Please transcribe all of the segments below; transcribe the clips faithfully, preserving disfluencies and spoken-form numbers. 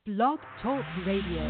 Blog Talk Radio.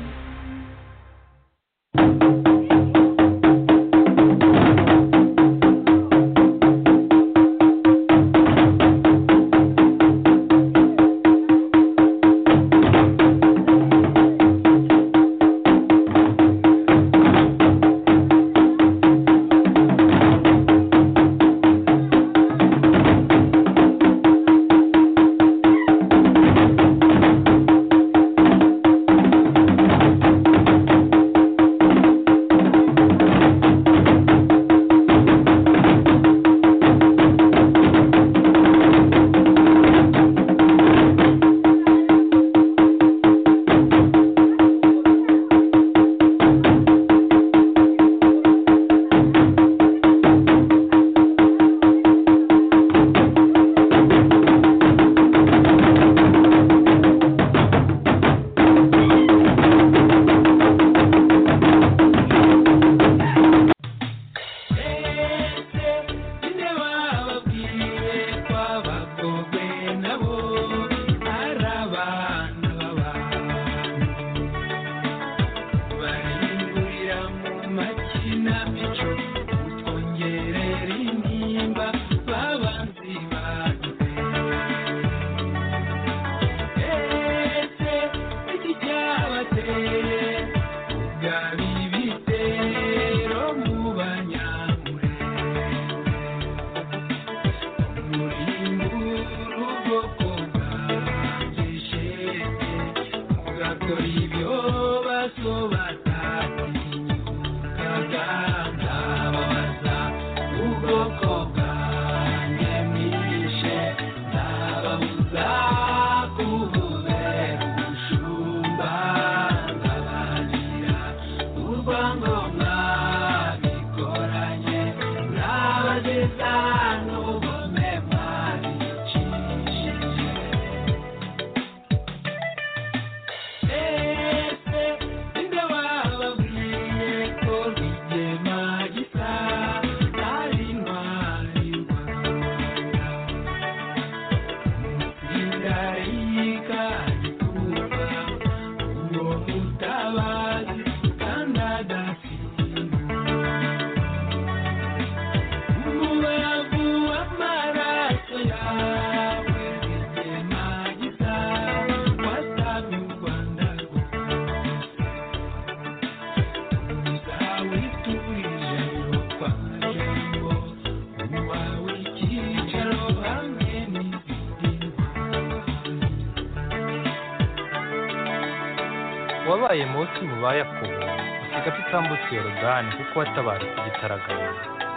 wabaye munsi mu bayakobo usiga tutambutse Yorodani kuko watabaye kugitaraganya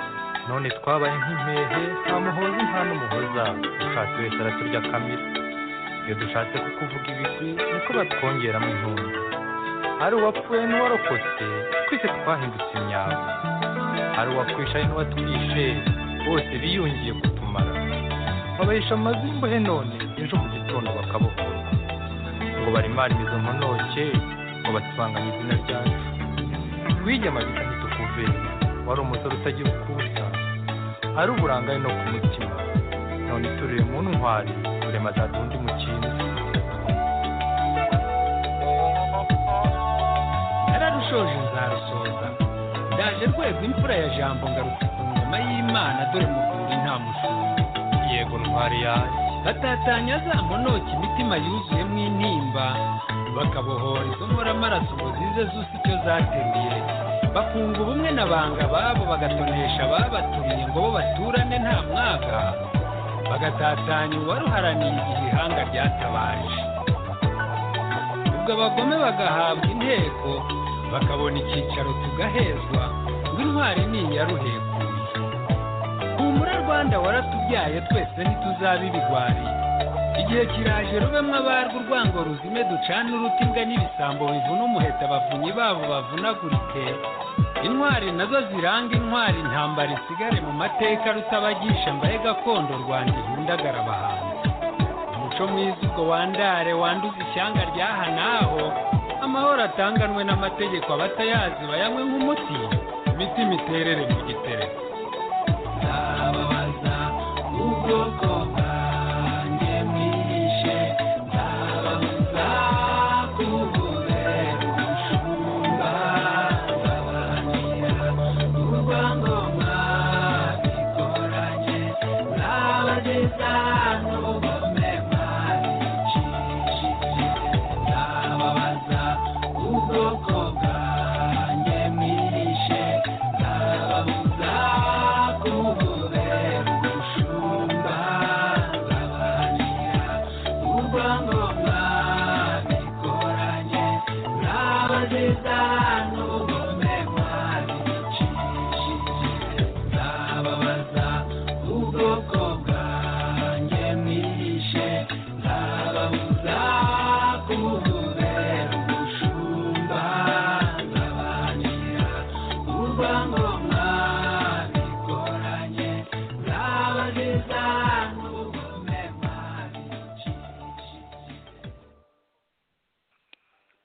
none twabaye nk'impehe nta muhozi nta n'umuhoza ushatse wese araturya kamira iyo dushatse kukuvuga ibigwi niko batwongeramo intumbi hari uwapfuye n'uwarokotse twese twahindutse imyabo hari uwakwishaye n'uwatwishe bose biyungiye kutumara babahisha amazimbohe none ejo mu gitondo bakabohora ngo barimara imizo mponoke ngo batubanganye izina ryacu twigema bita ntitukuve wari umusore utagira ukusa ari uburangaye no ku mutima none turire mu ntwari turema za dundi mu kintu nararushoje nzarusoza ndaje rwego imfura ya jambo ngarutse ku ngoma y'Imana dore mukuru nta mushumba yego ntwari yaje batatanya za mponoke imitima yuzuyemo intimba bakabohora izo nkoramaraso ngo zize zusa icyo zateruye bakunga ubumwe n'abanga babo bagatonesha babaturiye ngo bo baturane nta mwaka bagatatanya uwaruharaniye igihe ihanga ryatabaje ubwo abagome bagahabwa inteko bakabona icyicaro tugahezwa ngo intwari ni iyaruhekuye humura Rwanda waratubyaye twese ntituzaba ibigwari igihe kiraje rubemwe abarwa urwango ruzime ducana uruti imbwa n'ibisambo bivuna umuheta abavunyi babo bavunagurike intwari nazo ziranga intwari intambara isigare mu mateka rutabagisha mbaye gakondo Rwanda ihundagara abahanzi umuco mwiza ubwo wandare wanduza ishyanga ryaha naho amahoro atanganwe n'amategeko abatayazi bayanywe nk'umuti imitima iterere mu gitereko nzababaza ubwoko bwanjye mwishe nzababuza ku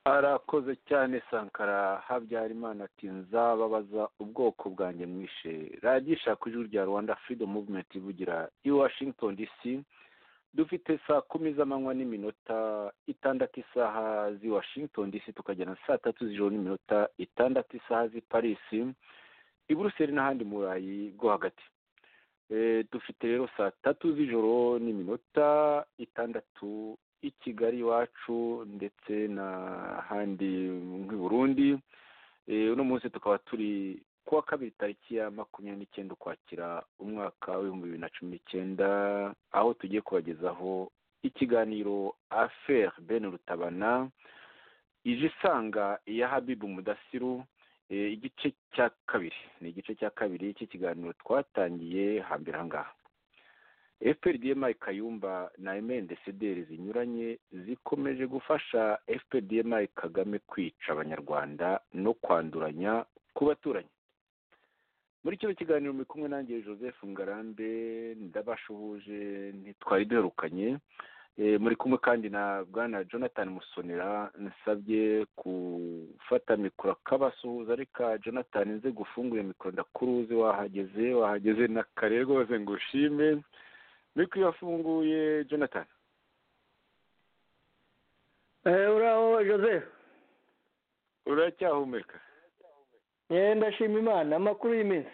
arakoze cyane Sankara Habyarimana ati nzababaza ubwoko bwanjye mwishe. radiyo ishaka ijwi rya Rwanda Freedom Movement ivugira i Washington D C. dufite saa kumi z'amanywa n'iminota itandatu isaha z'i Washington D C, tukagera saa tatu z'ijoro n'iminota itandatu isaha z'i Paris, i Buruseli n'ahandi mu Burayi bwo hagati. E, dufite rero saa tatu z'ijoro n'iminota itandatu i Kigali iwacu ndetse n'ahandi nk'i Burundi. E, uno munsi tukaba turi kuwa kabiri tariki ya makumyabiri n'icyenda ukwakira umwaka w'ibihumbi bibiri na cumi n'icyenda, aho tugiye kubagezaho ikiganiro Affaire Ben Rutabana, ije isanga iya Habibu Mudasiru, e, igice cya kabiri. Ni igice cya kabiri cy'ikiganiro twatangiye hambere ahangaha. F P R D M I Kayumba na M N D C D R zinyuranye zikomeje gufasha F P R D M I Kagame kwica abanyarwanda no kwanduranya ku baturanyi. Muri kino kiganiro muri kumwe nanjye Joseph Ngarambe, ndabashuhuje ntitwari duherukanye. E, muri kumwe kandi na bwana Jonathan Musonera. Nsabye gufata mikoro akabasuhuza, ariko Jonathan nze gufungura mikoro ndakuruzi wahageze wahageze na kare rwose ngo ushime. Mikoro yafunguye Jonathan. Eh, uraho Joseph? Uracyahumeka? Eh, ndashima Imana. Amakuru y'iminsi?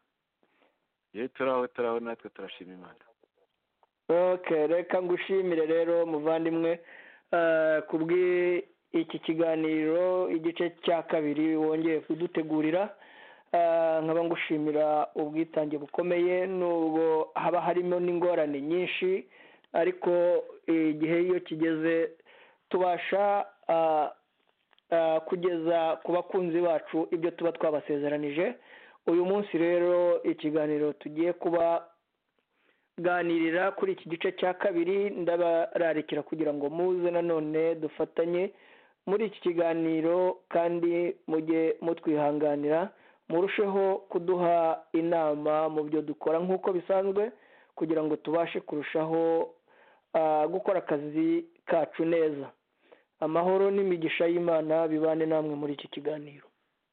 Ye turaho turaho natwe turashima Imana. Okay, reka ngushimire rero muvandimwe uh, kubwi iki kiganiro igice cya kabiri wongeye kudutegurira. Uh, nkaba ngushimira ubwitange bukomeye, nubwo haba harimo n'ingorane nyinshi, ariko igihe iyo kigeze tubasha uh, uh, kugeza ku bakunzi bacu ibyo tuba twabasezeranije. Uyu munsi rero ikiganiro tugiye kuba ganirira kuri iki gice cya kabiri, ndabararikira kugira ngo muze nanone dufatanye muri iki kiganiro, kandi mujye mutwihanganira, murusheho kuduha inama mu byo dukora nk'uko bisanzwe, kugira ngo tubashe kurushaho uh, gukora akazi kacu neza. Amahoro n'imigisha y'Imana bibane namwe muri iki kiganiro.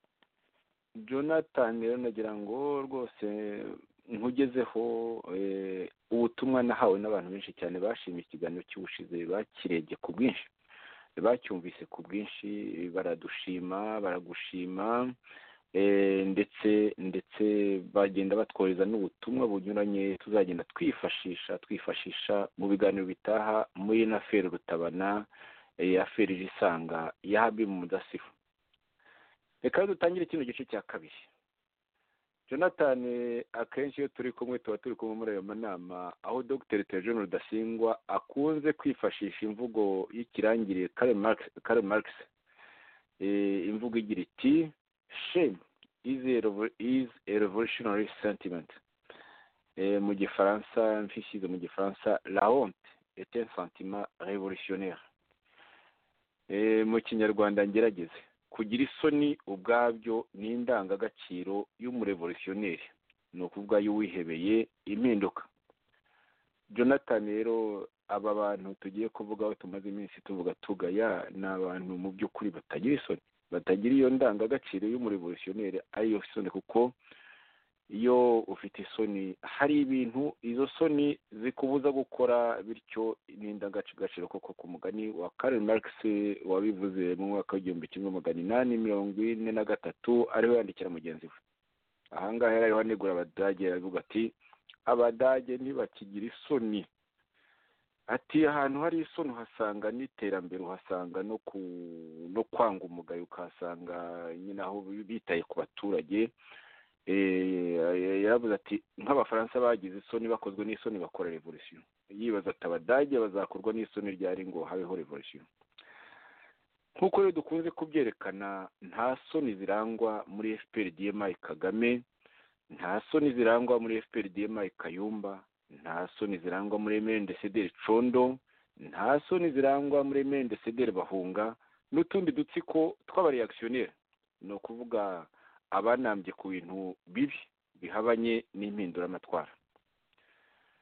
Jonathan rero nagira ngo rwose nkugezeho ubutumwa nahawe n'abantu benshi cyane bashimye ikiganiro cy'ubushize, bakirebye ku bwinshi, bacyumvise ku bwinshi, baradushima baragushima, ndetse ndetse bagenda batwohereza n'ubutumwa bunyuranye tuzagenda twifashisha twifashisha mu biganiro bitaha muri na Affaire Rutabana, Affaire ije isanga ya Habibu Mudasiru. Reka dutangire kino gice cya kabiri. Jonathan, akenshi iyo turi kumwe tuba turi kumwe muri ayo manama, aho Dr Theogene Rudasingwa akunze kwifashisha imvugo y'ikirangirire Karl Marx, Karl Marx e, imvugo igira iti shame is a, is a revolutionary sentiment. E, mu gifaransa mfishize mu gifaransa la honte est un sentiment révolutionnaire. E, mu kinyarwanda ngerageze, kugira isoni ubwabyo ni indangagaciro y'umurevolutionneri, ni ukuvuga y'uwihebeye impinduka. Jonathan rero aba bantu tugiye kuvugaho tumaze iminsi tuvuga tugaya, ni abantu mu by'ukuri batagira isoni, batagira iyo ndangagaciro y'umurevolutionneri ariyo soni, kuko iyo ufite isoni hari ibintu izo soni zikubuza gukora, bityo n'indangagaciro koko ku mugani wa Karl Marx wabivuze mu mwaka w'igihumbi kimwe magana inani mirongo ine na gatatu, ariho yandikira mugenzi we. Ahangaha yari ariho anegura Abadage, aravuga ati Abadage ntibakigira isoni, ati ahantu hari isoni uhasanga n'iterambere, uhasanga no ku no kwanga umugayo, ukahasanga nyine aho bitaye ku baturage. Yaravuze ati nk'Abafaransa bagize isoni, bakozwe n'isoni bakora revolution. Yibaza ati Abadage bazakorwa n'isoni ryari ngo habeho revolution? Nk'uko rero dukunze kubyerekana, nta soni zirangwa muri F P R D M I Kagame, nta soni zirangwa muri F P R D M I Kayumba, nta soni zirangwa muri M N D C D R Condo, nta soni zirangwa muri M N D C D R Bahunga, n'utundi dutsiko tw'abareactionnaire, ni ukuvuga abanambye ku bintu bibi bihabanye n'impinduramatwara.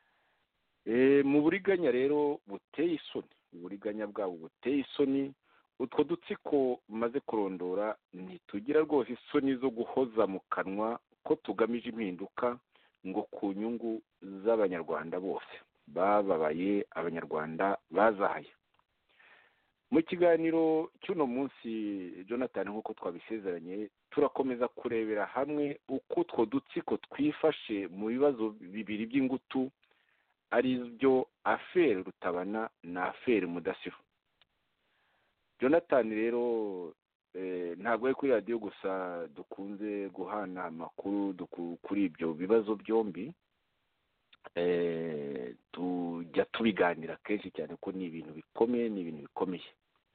E, mu buriganya rero buteye isoni, uburiganya bwabo buteye isoni, utwo dutsiko maze kurondora ntitugira rwose isoni zo guhoza mu kanwa ko tugamije impinduka ngo ku nyungu z'abanyarwanda bose bababaye, abanyarwanda bazahaye. Mu kiganiro cy'uno munsi Jonathan, nk'uko twabisezeranye, turakomeza kurebera hamwe uko utwo dutsiko twifashe mu bibazo bibiri by'ingutu, ari byo afere Rutabana na afere Mudasiru. Jonathan rero ntabwo ari kuri radiyo gusa dukunze guhana amakuru kuri ibyo bibazo byombi, tujya tubiganira kenshi cyane ko ni ibintu bikomeye ni ibintu bikomeye.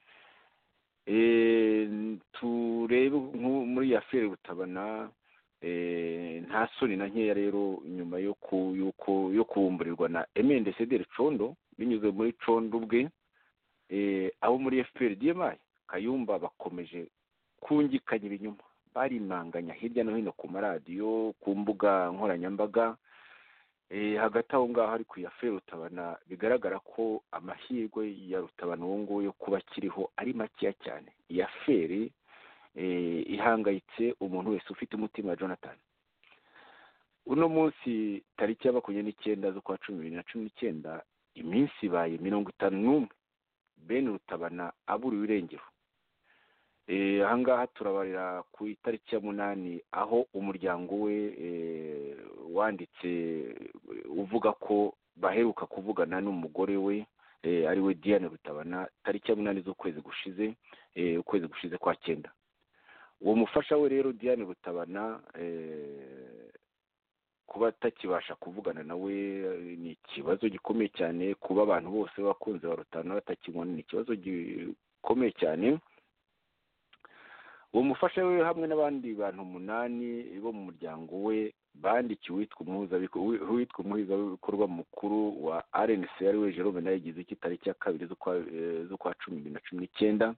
Turebe muri afere Rutabana, nta soni na nkeya rero nyuma yo kubumburirwa na Emendesederi Condo binyuze muri Condo ubwe, abo muri F P R D M I Kayumba bakomeje kungikanya ibinyoma, barimanganya hirya no hino ku maradiyo, ku mbuga nkoranyambaga. Hagati aho ngaho ari ku afere Rutabana bigaragara ko amahirwe ya Rutabana uwo nguwo yo kuba akiriho ari makeya cyane. Iyi afere ihangayitse umuntu wese ufite umutima. Jonathan, uno munsi tariki ya makumyabiri n'icyenda z'ukwa cumi bibiri na cumi n'icyenda, iminsi ibaye mirongo itanu n'umwe Ben Rutabana aburiwe irengero. Aha ngaha turabarira ku itariki ya munani, aho umuryango we wanditse uvuga ko baheruka kuvugana n'umugore we ari we Diane Rutabana tariki ya munani z'ukwezi gushize, ukwezi gushize kwa cyenda. Uwo mufasha we rero Diane Rutabana kuba atakibasha kuvugana nawe ni ikibazo gikomeye cyane. Kuba abantu bose bakunze ba Rutabana batakibona ni ikibazo gikomeye cyane. Uwo mufasha we hamwe n'abandi bantu umunani bo mu muryango we bandikiwe uwitwa umuhuzabikorwa mukuru wa R N C ari we Jerome Nayigize iki tariki ya kabiri z'ukwa cumi bibiri na cumi n'icyenda.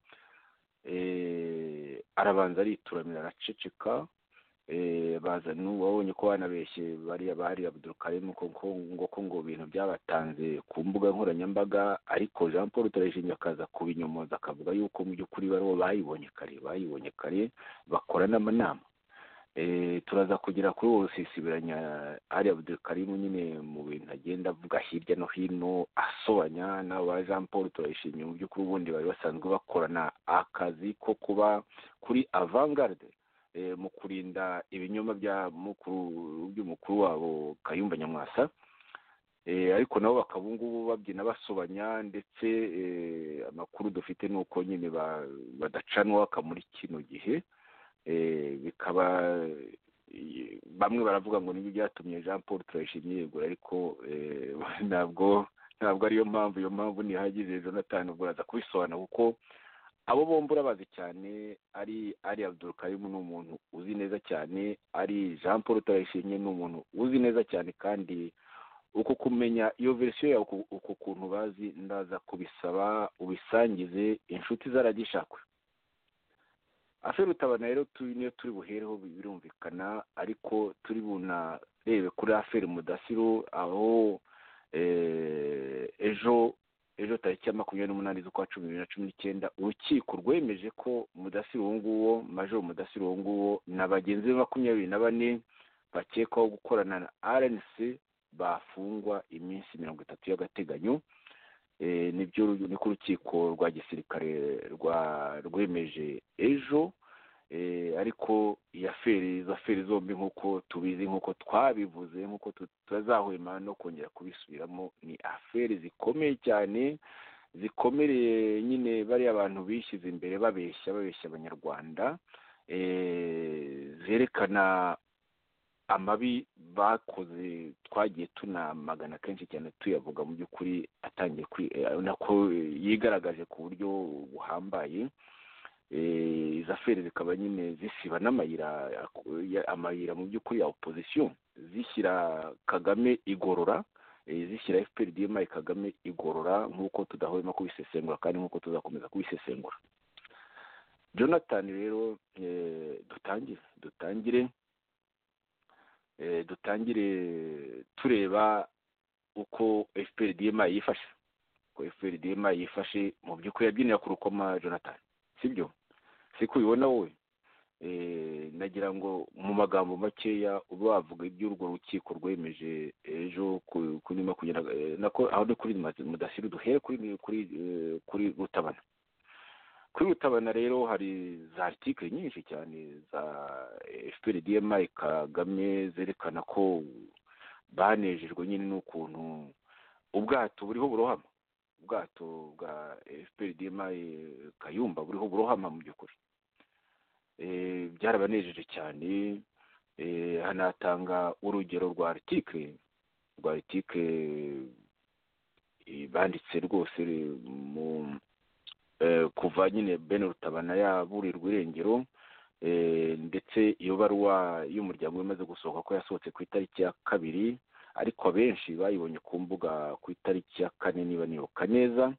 Arabanza arituramira araceceka. Baza n'uwabonye ko banabeshye bariya bari Abdulkarim ngo ko ngo ibintu byabatanze ku mbuga nkoranyambaga, ariko Jean Paul Turayishimye akaza kubinyomoza akavuga yuko mu by'ukuri bariho bayibonye kare bayibonye kare bakora n'amanama. Turaza kugira kuri uwo rusisibiranya ari Abdulkarim nyine mu bintu agenda avuga hirya no hino asobanya n'abo ba Jean Paul Turayishimye. Mu by'ukuri ubundi bari basanzwe bakorana akazi ko kuba kuri avant-garde mu kurinda ibinyoma bya mukuru by'umukuru wabo Kayumba Nyamwasa, ariko nabo bakaba ngubu babyina basobanya, ndetse amakuru dufite nuko nyine badacanwa muri kino gihe. Bikaba bamwe baravuga ngo nibyo byatumye Jean Paul Turayishimye yegura, ariko ntabwo ntabwo ariyo mpamvu. Iyo mpamvu ntihagize Jonathan ubwo aza kubisobanura, kuko abo bombi urabazi cyane. ari ari Abdulkarim ni umuntu uzi neza cyane, ari Jean Paul Turayishimye ni umuntu uzi neza cyane, kandi uko kumenya iyo verisiyo yawe uko kuntu bazi ndaza kubisaba ubisangize inshuti zaragishakwe. Afere Rutabana rero niyo turi buhereho birumvikana, ariko turi bunarebe kuri afere Mudasiru, aho ejo ejo tariki ya makumyabiri n'umunani z'ukwa cumi bibiri na cumi n'icyenda urukiko rwemeje ko Mudasiru uwo nguwo Major Mudasiru uwo nguwo na bagenzi be makumyabiri na bane bakekwaho gukorana na R N C bafungwa iminsi mirongo itatu y'agateganyo. Nibyo niko urukiko rwa gisirikare rwa rwemeje ejo. Ariko iyi afere izo afere zombi nk'uko tubizi, nk'uko twabivuze, nk'uko tutazahwema no kongera kubisubiramo, ni afere zikomeye cyane, zikomereye nyine bariya abantu bishyize imbere babeshya babeshya abanyarwanda, zerekana amabi bakoze twagiye tunamagana kenshi cyane tuyavuga. Mu by'ukuri atangiye nako yigaragaje ku buryo buhambaye. Izi afere zikaba nyine zisiba n'amayira amayira mu by'ukuri ya opposition, zishyira Kagame igorora, zishyira F P R D M I Kagame igorora, nk'uko tudahwema kubisesengura kandi nk'uko tuzakomeza kubisesengura. Jonathan rero dutangire dutangire dutangire tureba uko F P R D M I yifashe. Ko F P R D M I yifashe mu by'ukuri yabyinira ku rukoma. Jonathan, sibyo siko ubibona wowe nagira ngo mu magambo makeya uba wavuga iby'urwo rukiko rwemeje ejo kuri makumyabiri nako aho ni kuri mudasiru duhere kuri kuri kuri Rutabana. Kuri Rutabana rero hari za article nyinshi cyane za F P R D M I Kagame zerekana ko banejejwe nyine n'ukuntu ubwato buriho burohama, ubwato bwa F P R D M I Kayumba buriho burohama mu by'ukuri. Byarabanejeje cyane. Hanatanga urugero rwa article rwa article banditse rwose mu kuva nyine Ben Rutabana yaburirwa irengero, ndetse iyo baruwa y'umuryango imaze gusohoka ko yasohotse ku itariki ya kabiri, ariko abenshi bayibonye ku mbuga ku itariki ya kane niba nibuka neza.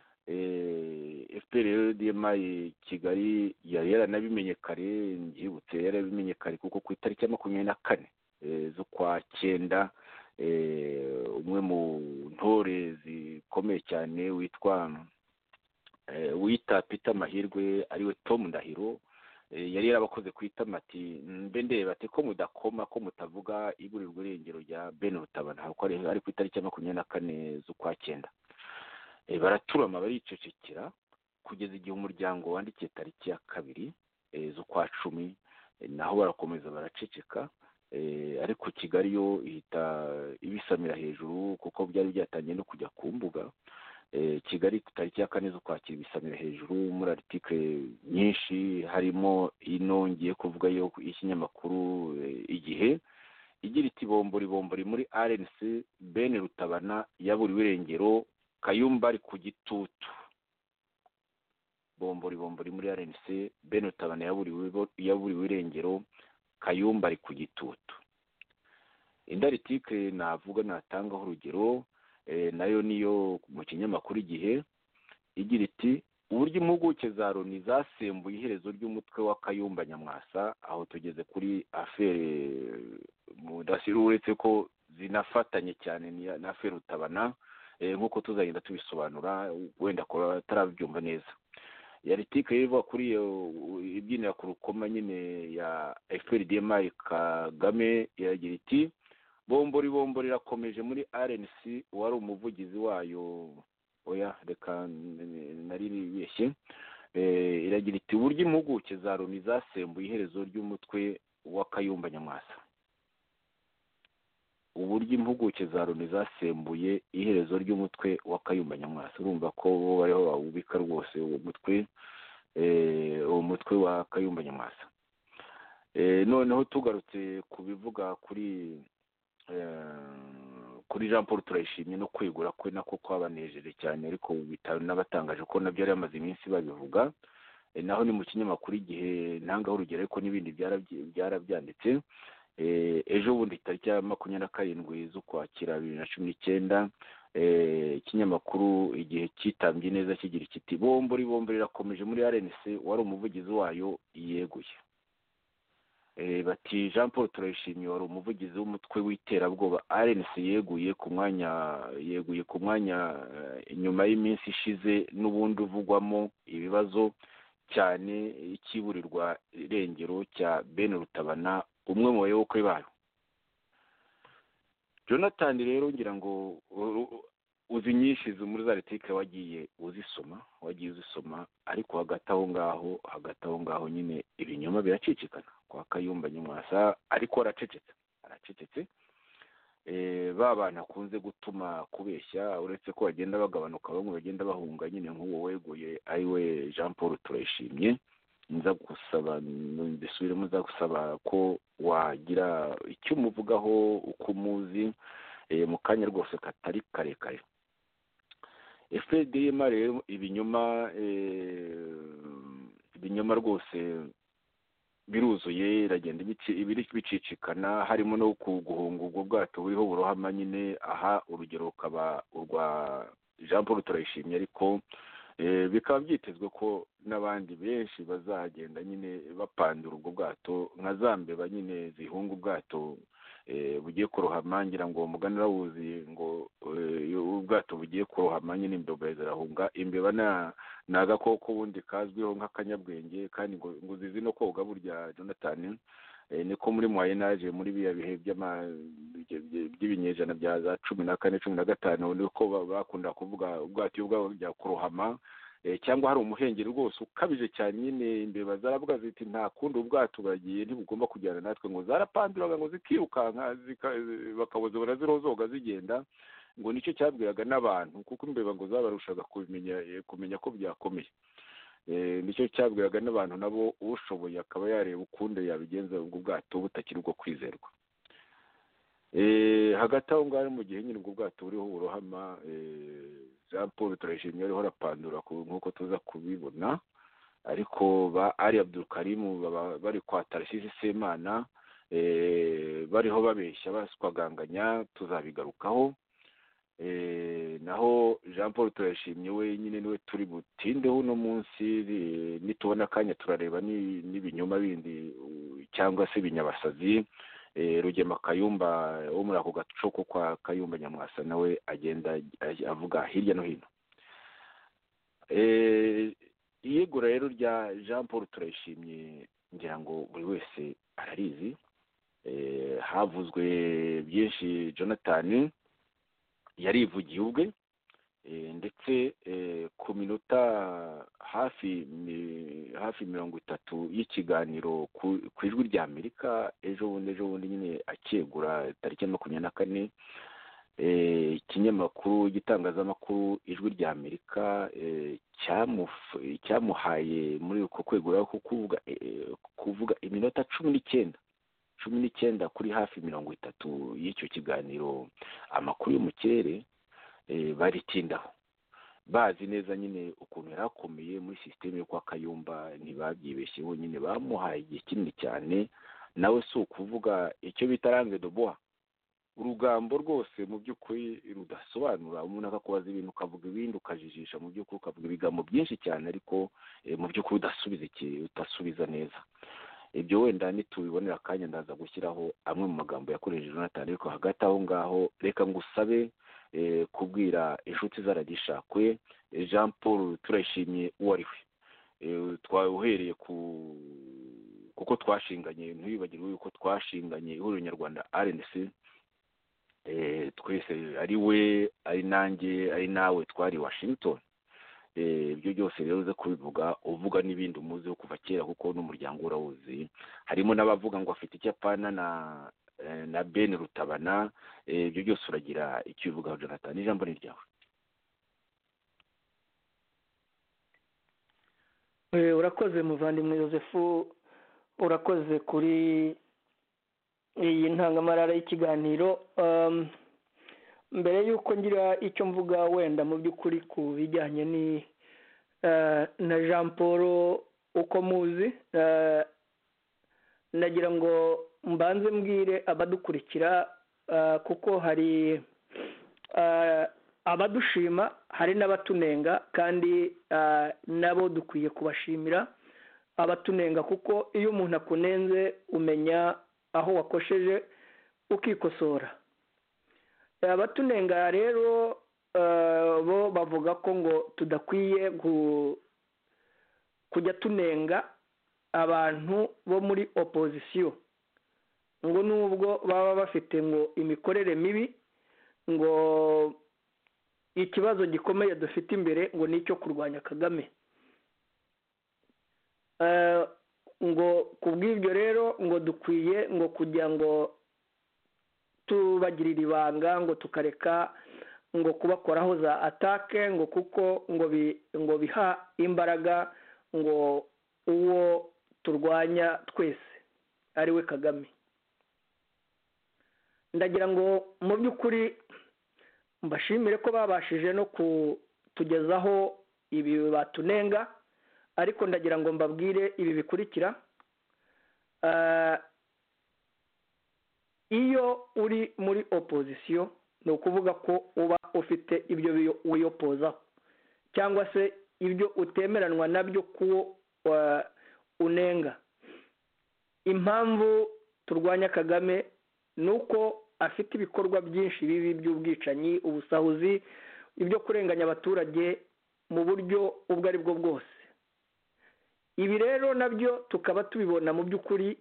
F P R D M I Kigali yari yaranabimenye kare, nbyibutse yarabimenye kare kuko ku itariki ya makumyabiri na kane z'ukwa cyenda umwe mu ntore zikomeye cyane witwa wita Peter Mahirwe ariwe Tom Ndahiro yari yarabakoze ku itamati mbe ndeba ati ko mudakoma ko mutavuga iburirwa irengero rya Ben Rutabana kuko ari ku itariki ya makumyabiri na kane z'ukwa cyenda. Baraturama baricecekera kugeza igihe umuryango wandikiye tariki ya kabiri z'ukwa cumi, naho barakomeza baraceceka, ariko Kigali yo ihita ibisamira hejuru kuko byari byatangiye no kujya ku mbuga. Kigali ku tariki ya kane z'ukwakira ibisamira hejuru muri article nyinshi, harimo inongeye kuvuga yo ikinyamakuru Igihe igira iti bombori bombori muri R N C, Ben Rutabana yaburiwe irengero, Kayumba ari ku gitutu. Bombori bombori muri R N C, Ben Rutabana yaburiwe yaburiwe irengero, Kayumba ari ku gitutu. Indi article navuga natangaho urugero nayo niyo mu kinyamakuru Igihe igira iti uburyo impuguke za Loni zasembuye iherezo ry'umutwe wa Kayumba Nyamwasa. Aho tugeze kuri affaire mudasiru, uretse ko zinafatanye cyane na affaire Rutabana nk'uko tuzagenda tubisobanura wenda ko atarabyumva neza. Ya article iva kuri ibyinira ku rukoma nyine ya F P R D M I Kagame yagira iti bombori bombori rakomeje muri R N C, wari umuvugizi wayo oya reka nari bibeshye. Iragira iti uburyo impuguke za Loni zasembuye iherezo ry'umutwe wa Kayumba Nyamwasa. Uburyo impuguke za Loni zasembuye iherezo ry'umutwe wa Kayumba Nyamwasa. Urumva ko bo bariho bawubika rwose uwo mutwe uwo mutwe wa Kayumba Nyamwasa. Noneho tugarutse kubivuga kuri kuri Jean Paul Turayishimye no kwegura kwe nako kwabanejeje cyane, ariko bitaro n'abatangaje ko nabyo ari amaze iminsi babivuga. Naho ni mu kinyamakuru Igihe ntangaho urugero, ariko n'ibindi byarabyanditse. Ejo bundi tariki ya makumyabiri na karindwi z'ukwakira bibiri na cumi n'icyenda ikinyamakuru Igihe kitambye neza kigira kiti bombori bombori rakomeje muri R N C, wari umuvugizi wayo yeguye. Bati Jean Paul Turayishimye wari umuvugizi w'umutwe w'iterabwoba R N C yeguye ku mwanya yeguye ku mwanya nyuma y'iminsi ishize n'ubundi uvugwamo ibibazo cyane ikiburirwa irengero cya Ben Rutabana, umwe mu bayoboke bayo. Jonathan rero ngira ngo uzi nyinshi muri za article wagiye uzisoma wagiye uzisoma ariko hagati aho ngaho hagati aho ngaho nyine ibinyoma biracicikana kwa Kayumba Nyamwasa, ariko aracecetse aracecetse. Ba bantu akunze gutuma kubeshya, uretse ko bagenda bagabanuka, bamwe bagenda bahunga nyine nk'uwo weguye ariwe Jean Paul Turayishimye. Nza gusaba ndisubiremo nza gusaba ko wagira icyo umuvugaho uko umuzi mu kanya rwose katari karekare. F P R D M I rero ibinyoma ibinyoma rwose biruzuye, iragenda ibiri bicicikana, harimo no kuguhunga ubwo bwato buriho burohama nyine. Aha urugero ukaba urwa Jean Paul Turayishimye, ariko bikaba byitezwe ko n'abandi benshi bazagenda nyine bapandura ubwo bwato, nka za mbeba nyine zihunga ubwato bugiye kurohama ngira ngo umugani rawuzi ngo ubwato bugiye kurohama nyine imbeba zirahunga. Imbeba ni agakoko ubundi kazwiho nk'akanyabwenge kandi ngo ngo zizi no koga burya Jonathan. Niko muri moyenage muri biya bihe by'ibinyejana bya za cumi na kane cumi na gatanu niko bakunda kuvuga ubwato ubwabo bujya kurohama cyangwa hari umuhengeri rwose ukabije cyane nyine imbeba zaravuga ziti nta kundi ubwato bagiye ntibugomba kujyana natwe, ngo zarapanduraga ngo zikirukanka bakaboza barazirozoga zigenda, ngo nicyo cyabwiraga n'abantu kuko imbeba ngo zabarushaga kumenya kumenya ko byakomeye. Nicyo cyabwiraga n'abantu nabo ushoboye akaba yareba ukunde yabigenza ubwo bwato butakiri ubwo kwizerwa. Hagati aho ngaho mu gihe nyine ubwo bwato buriho uburohama, Jean Paul Turayishimye ariho arapandura nk'uko tuza kubibona, ariko ba Ali Abdul Karim bari kwa Tarcisse Semana bariho babeshya baswaganganya, tuzabigarukaho. Naho Jean Paul Turayishimye we nyine niwe turi butindeho uno munsi, nitubona akanya turareba n'ibinyoma bindi cyangwa se ibinyabasazi. Rugema Kayumba wo muri ako gacoko kwa Kayumba Nyamwasa nawe agenda avuga hirya no hino. Iyegura rero rya Jean Paul Turayishimye ngira ngo buri wese ararizi. Havuzwe byinshi, Jonathan yarivugiye ubwe ndetse ku minota hafi hafi mirongo itatu y'ikiganiro ku ijwi rya Amerika ejo bundi ejo bundi nyine akegura tariki makumyabiri na kane, ikinyamakuru gitangazamakuru ijwi rya Amerika cyamuhaye muri uko kwegura kuvuga kuvuga iminota cumi n'icyenda cumi n'icyenda kuri hafi mirongo itatu y'icyo kiganiro. Amakuru yo mu kirere baritindaho bazi neza nyine ukuntu yarakomeye muri sisiteme yo kwa Kayumba, ntibabyibeshyeho nyine bamuhaye igihe kinini cyane. Nawe si ukuvuga icyo bita langue de bois, urugambo rwose mu by'ukuri rudasobanura. Umuntu akakubaza ibintu ukavuga ibindi ukajijisha, mu by'ukuri ukavuga ibigambo byinshi cyane ariko mu by'ukuri udasubiza iki udasubiza neza. Ibyo wenda nitubibonera akanya ndaza gushyiraho amwe mu magambo yakoresheje Jonathan, ariko hagati aho ngaho reka ngusabe kubwira inshuti zaragishakwe Jean Paul Turayishimye uwo ari we. Twawuhereye ku kuko twashinganye, ntibibagirwe yuko twashinganye ihuriro nyarwanda R N C, twese ari we ari nanjye ari nawe twari Washington. Ibyo byose rero uze kubivuga uvuga n'ibindi umuzi kuva kera kuko n'umuryango urawuzi. Harimo n'abavuga ngo afite icyapana na na Ben Rutabana. Ibyo byose uragira icyo uvuga Jonathan, ijambo ni ryawe. Urakoze muvandimwe Joseph, urakoze kuri iyi ntangamarara y'ikiganiro. Mbere y'uko ngira icyo mvuga wenda mu by'ukuri ku bijyanye ni na Jean Paul uko muzi, nagira ngo mbanze mbwire abadukurikira kuko hari abadushima hari n'abatunenga, kandi nabo dukwiye kubashimira abatunenga, kuko iyo umuntu akunenze umenya aho wakosheje ukikosora. Abatunenga rero bo bavuga ko ngo tudakwiye kujya tunenga abantu bo muri opposition, ngo nubwo baba bafite ngo imikorere mibi, ngo ikibazo gikomeye dufite imbere ngo nicyo kurwanya Kagame. Ngo kubw'ibyo rero ngo dukwiye ngo kujya ngo tubagirira ibanga, ngo tukareka ngo kubakoraho za atake, ngo kuko ngo bi, ngo biha imbaraga ngo uwo turwanya twese ari we Kagame. Ndagira ngo mu by'ukuri mbashimire ko babashije no kutugezaho ibi batunenga, ariko ndagira ngo mbabwire ibi bikurikira. Iyo uri muri opposition ni ukuvuga ko uba ufite ibyo wiyopozaho cyangwa se ibyo utemeranwa nabyo kuwo unenga. Impamvu turwanya Kagame ni uko afite ibikorwa byinshi bibi by'ubwicanyi, ubusahuzi, ibyo kurenganya abaturage mu buryo ubwo ari bwo bwose. Ibi rero nabyo tukaba tubibona mu by'ukuri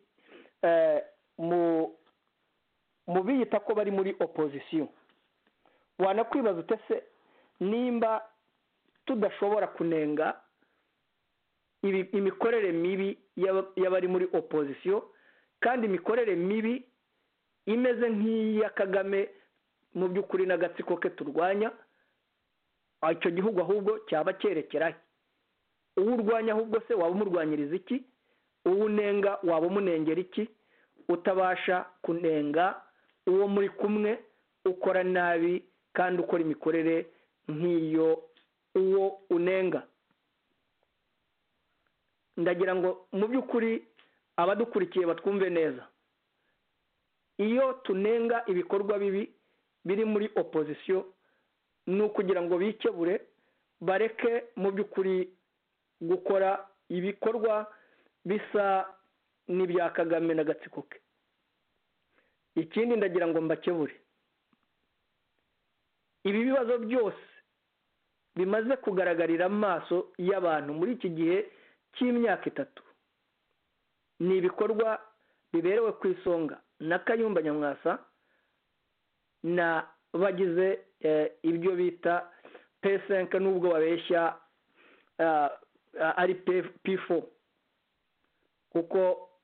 mu biyita ko bari muri opozisiyo. Wanakwibaza utese nimba tudashobora kunenga imikorere mibi y'abari muri opozisiyo, kandi imikorere mibi imeze nk'iya Kagame mu by'ukuri n'agatsiko ke turwanya, icyo gihugu ahubwo cyaba cyerekeraho. Uwo urwanya ahubwo se waba umurwanyiriza iki? Uwo unenga waba umunengera iki? Utabasha kunenga uwo muri kumwe ukora nabi kandi ukora imikorere nk'iyo uwo unenga. Ndagira ngo mu by'ukuri abadukurikiye batwumve neza. Iyo tunenga ibikorwa bibi biri muri opozisiyo, ni ukugira ngo bikebure, bareke mu by'ukuri gukora ibikorwa bisa n'ibya Kagame n'agatsiko ke. Ikindi ndagira ngo mbakebure, ibi bibazo byose bimaze kugaragarira amaso y'abantu muri iki gihe cy'imyaka itatu ni ibikorwa biberewe ku isonga na Kayumba Nyamwasa na bagize ibyo bita P cinq, n'ubwo babeshya ari P four, kuko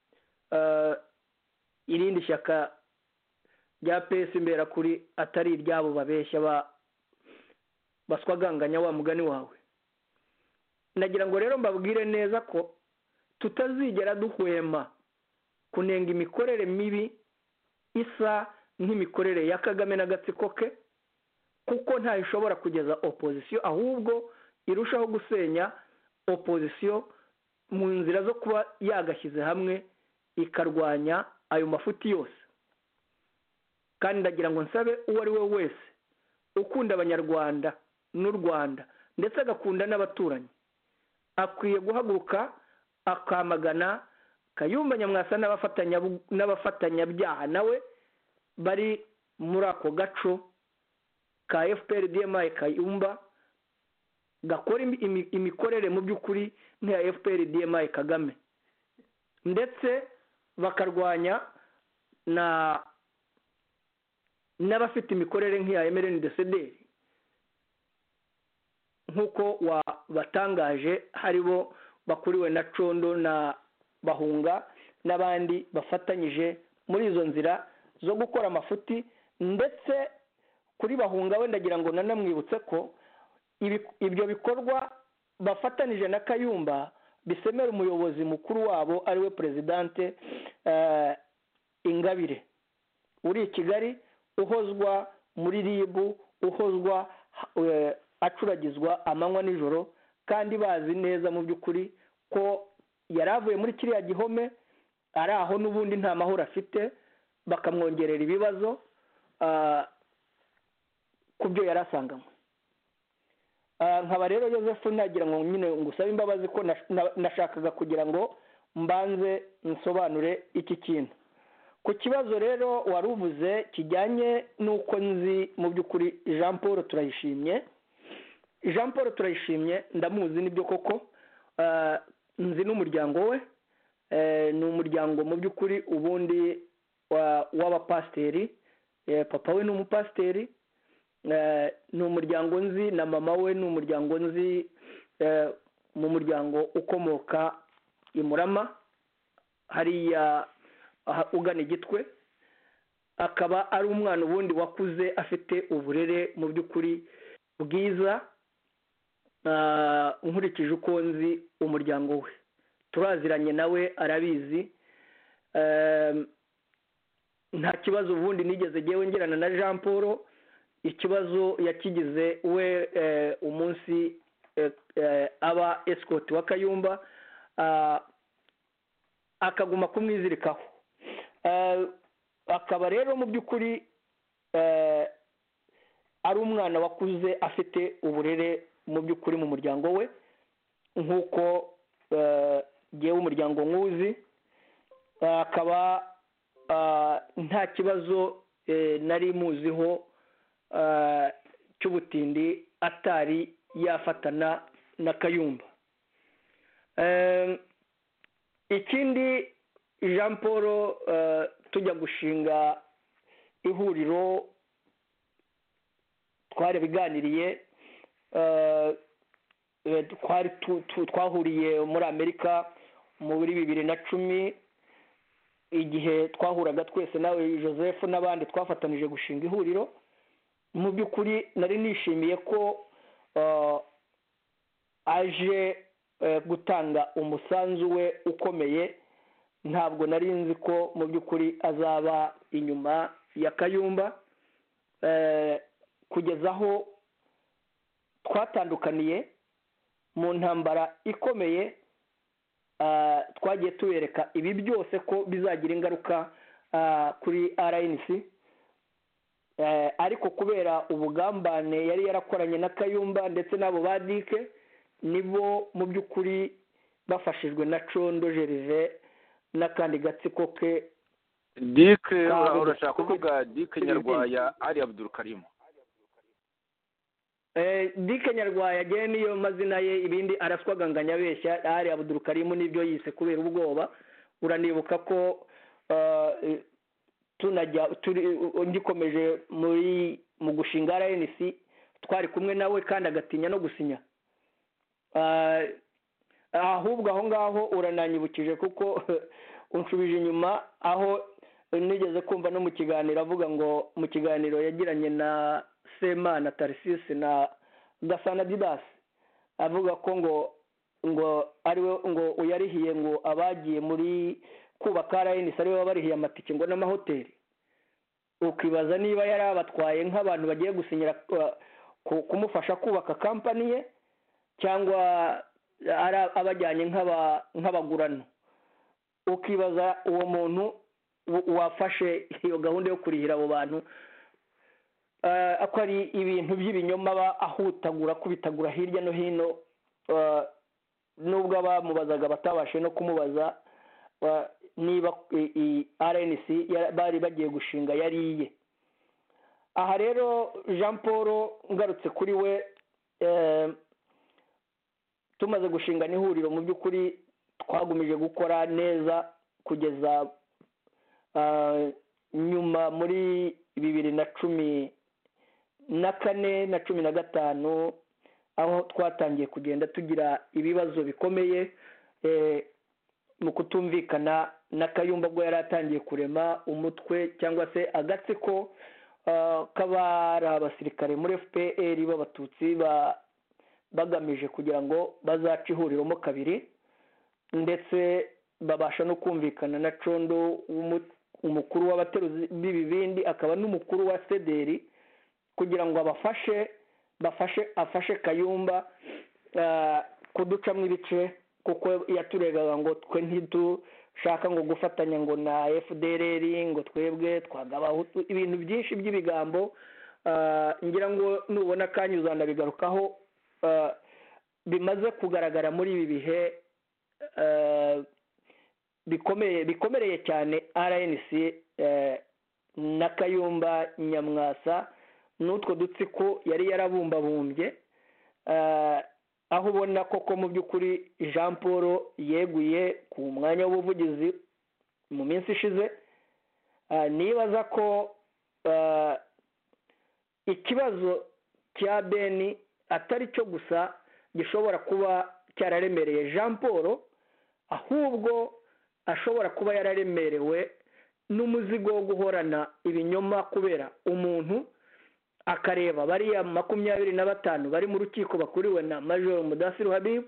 irindi shyaka rya P S Imberakuri atari iryabo babeshya baswaganganya wa mugani wawe. Ndagira ngo rero mbabwire neza ko tutazigera duhwema kunenga imikorere mibi isa nk'imikorere ya Kagame n'agatsiko ke, kuko nta ishobora kugeza opozisiyo, ahubwo irushaho gusenya opozisiyo mu nzira zo kuba yagashyize hamwe ikarwanya ayo mafuti yose. Kandi ndagira ngo nsabe uwo ari we wese ukunda abanyarwanda n'u Rwanda ndetse agakunda n'abaturanyi, akwiye guhaguruka akamagana Kayumba Nyamwasa n'abafatanyabyaha nawe bari muri ako gaco ka F P R D M I Kayumba gakora imikorere mu by'ukuri nk'iya F P R D M I Kagame, ndetse bakarwanya na n'abafite imikorere nk'iya M R N D C D R nk'uko batangaje, haribo bakuriwe na Condo na Bahunga n'abandi bafatanyije muri izo nzira zo gukora amafuti. Ndetse kuri Bahunga we ndagira ngo nanamwibutse ko ibyo bikorwa bafatanije na Kayumba bisemera umuyobozi mukuru wabo ari we Presidente Ingabire uri i Kigali, uhozwa muri R I B, uhozwa acuragizwa amanywa nijoro, kandi bazi neza mu by'ukuri ko yari avuye muri kiriya gihome ari aho n'ubundi nta mahoro afite, bakamwongerera ibibazo ku byo yari asanganywe. Nkaba rero Joseph nagira ngo nyine ngusabe imbabazi ko nashakaga kugira ngo mbanze nsobanure iki kintu. Ku kibazo rero wari uvuze kijyanye n'uko nzi mu by'ukuri Jean Paul Turayishimye, Jean Paul Turayishimye ndamuzi nibyo koko, nzi n'umuryango we, ni umuryango mu by'ukuri ubundi w'abapasiteri, papa we ni umupasiteri, ni umuryango nzi na mama we ni umuryango nzi mu muryango ukomoka i Murama hariya ugana Igitwe. Akaba ari umwana ubundi wakuze afite uburere mu by'ukuri bwiza, nkurikije uko nzi umuryango we, turaziranye nawe arabizi. Nta kibazo ubundi nigeze ngewe ngirana na Jean Paul, ikibazo yakigize we umunsi aba escort wa Kayumba akaguma kumwizirikaho. Akaba rero mu by'ukuri ari umwana wakuze afite uburere mu by'ukuri mu muryango we, nk'uko ngewe umuryango nkuzi. Akaba nta kibazo nari muziho cy'ubutindi atari yafatana na Kayumba. Ikindi Jean Paul tujya gushinga ihuriro twari biganiriye twari twahuriye muri Amerika muri bibiri na cumi igihe twahuraga twese nawe Joseph n'abandi twafatanije gushinga ihuriro. Mu by'ukuri nari nishimiye ko aje gutanga umusanzu we ukomeye. Ntabwo nari nzi ko mu by'ukuri azaba inyuma ya Kayumba kugeza aho twatandukaniye mu ntambara ikomeye. Twagiye tubereka ibi byose ko bizagira ingaruka kuri R N C, ariko kubera ubugambane yari yarakoranye na Kayumba ndetse n'abo ba Dike, nibo mu by'ukuri bafashijwe na Condo Gervais n'akandi gatsiko ke. Dike urashaka kuvuga Dike Nyarwaya Ali Abdul Karim? Dike Nyarwaya agene niyo mazina ye, ibindi araswaganganya abeshya. Ali Abdul Karim nibyo yise kubera ubwoba. Uranibuka ko tunajya ngikomeje muri mu gushinga R N C twari kumwe nawe kandi agatinya no gusinya. Ahubwo aho ngaho urananyibukije kuko unshubije inyuma aho nigeze kumva no mu kiganiro avuga ngo mu kiganiro yagiranye na Semana Tarsisi na Gasana Didas avuga ko ngo ngo ariwe ngo uyarihiye ngo abagiye muri kubaka R N C ariwe wabarihiye amatike ngo n'amahoteli. Ukibaza niba yari abatwaye nk'abantu bagiye gusinyira kumufasha kubaka company ye cyangwa abajyanye nk'abagurano. Ukibaza uwo muntu wafashe iyo gahunda yo kurihira abo bantu ako ari ibintu by'ibinyoma ahutagura kubitagura hirya no hino. Nubwo abamubazaga batabashe no kumubaza niba R N C bari bagiye gushinga yariye. Aha rero Jean Paul ngarutse kuri we, tumaze gushinga n'ihuriro mu by'ukuri twagumije gukora neza kugeza nyuma muri bibiri na cumi na kane na cumi na gatanu aho twatangiye kugenda tugira ibibazo bikomeye mu kutumvikana na Kayumba bwo yari atangiye kurema umutwe cyangwa se agatsiko k'abari abasirikare muri F P R b'abatutsi bagamije kugira ngo bazaca ihuriramo kabiri, ndetse babasha no kumvikana na Condo umukuru w'abateruzi b'ibibindi akaba n'umukuru wa Sederi kugira ngo abafashe bafashe afashe Kayumba kuducamo ibice, kuko yaturegaga ngo twe ntidushaka ngo gufatanya ngo na F D L R ngo twebwe twagabaho ibintu byinshi by'ibigambo. Ngira ngo nubona kanya uzanabigarukaho. Bimaze kugaragara muri ibi bihe bikomeye bikomereye cyane R N C na Kayumba Nyamwasa n'utwo dutsiko yari yarabumbabumbye, aho ubona koko mu by'ukuri Jean Paul yeguye ku mwanya w'ubuvugizi mu minsi ishize. Nibaza ko ikibazo cya Beni atari cyo gusa gishobora kuba cyararemereye Jean Paul, ahubwo ashobora kuba yararemerewe n'umuzigo wo guhorana ibinyoma, kubera umuntu akareba bariya makumyabiri na batanu bari mu rukiko bakuriwe na Major Mudasiru Habib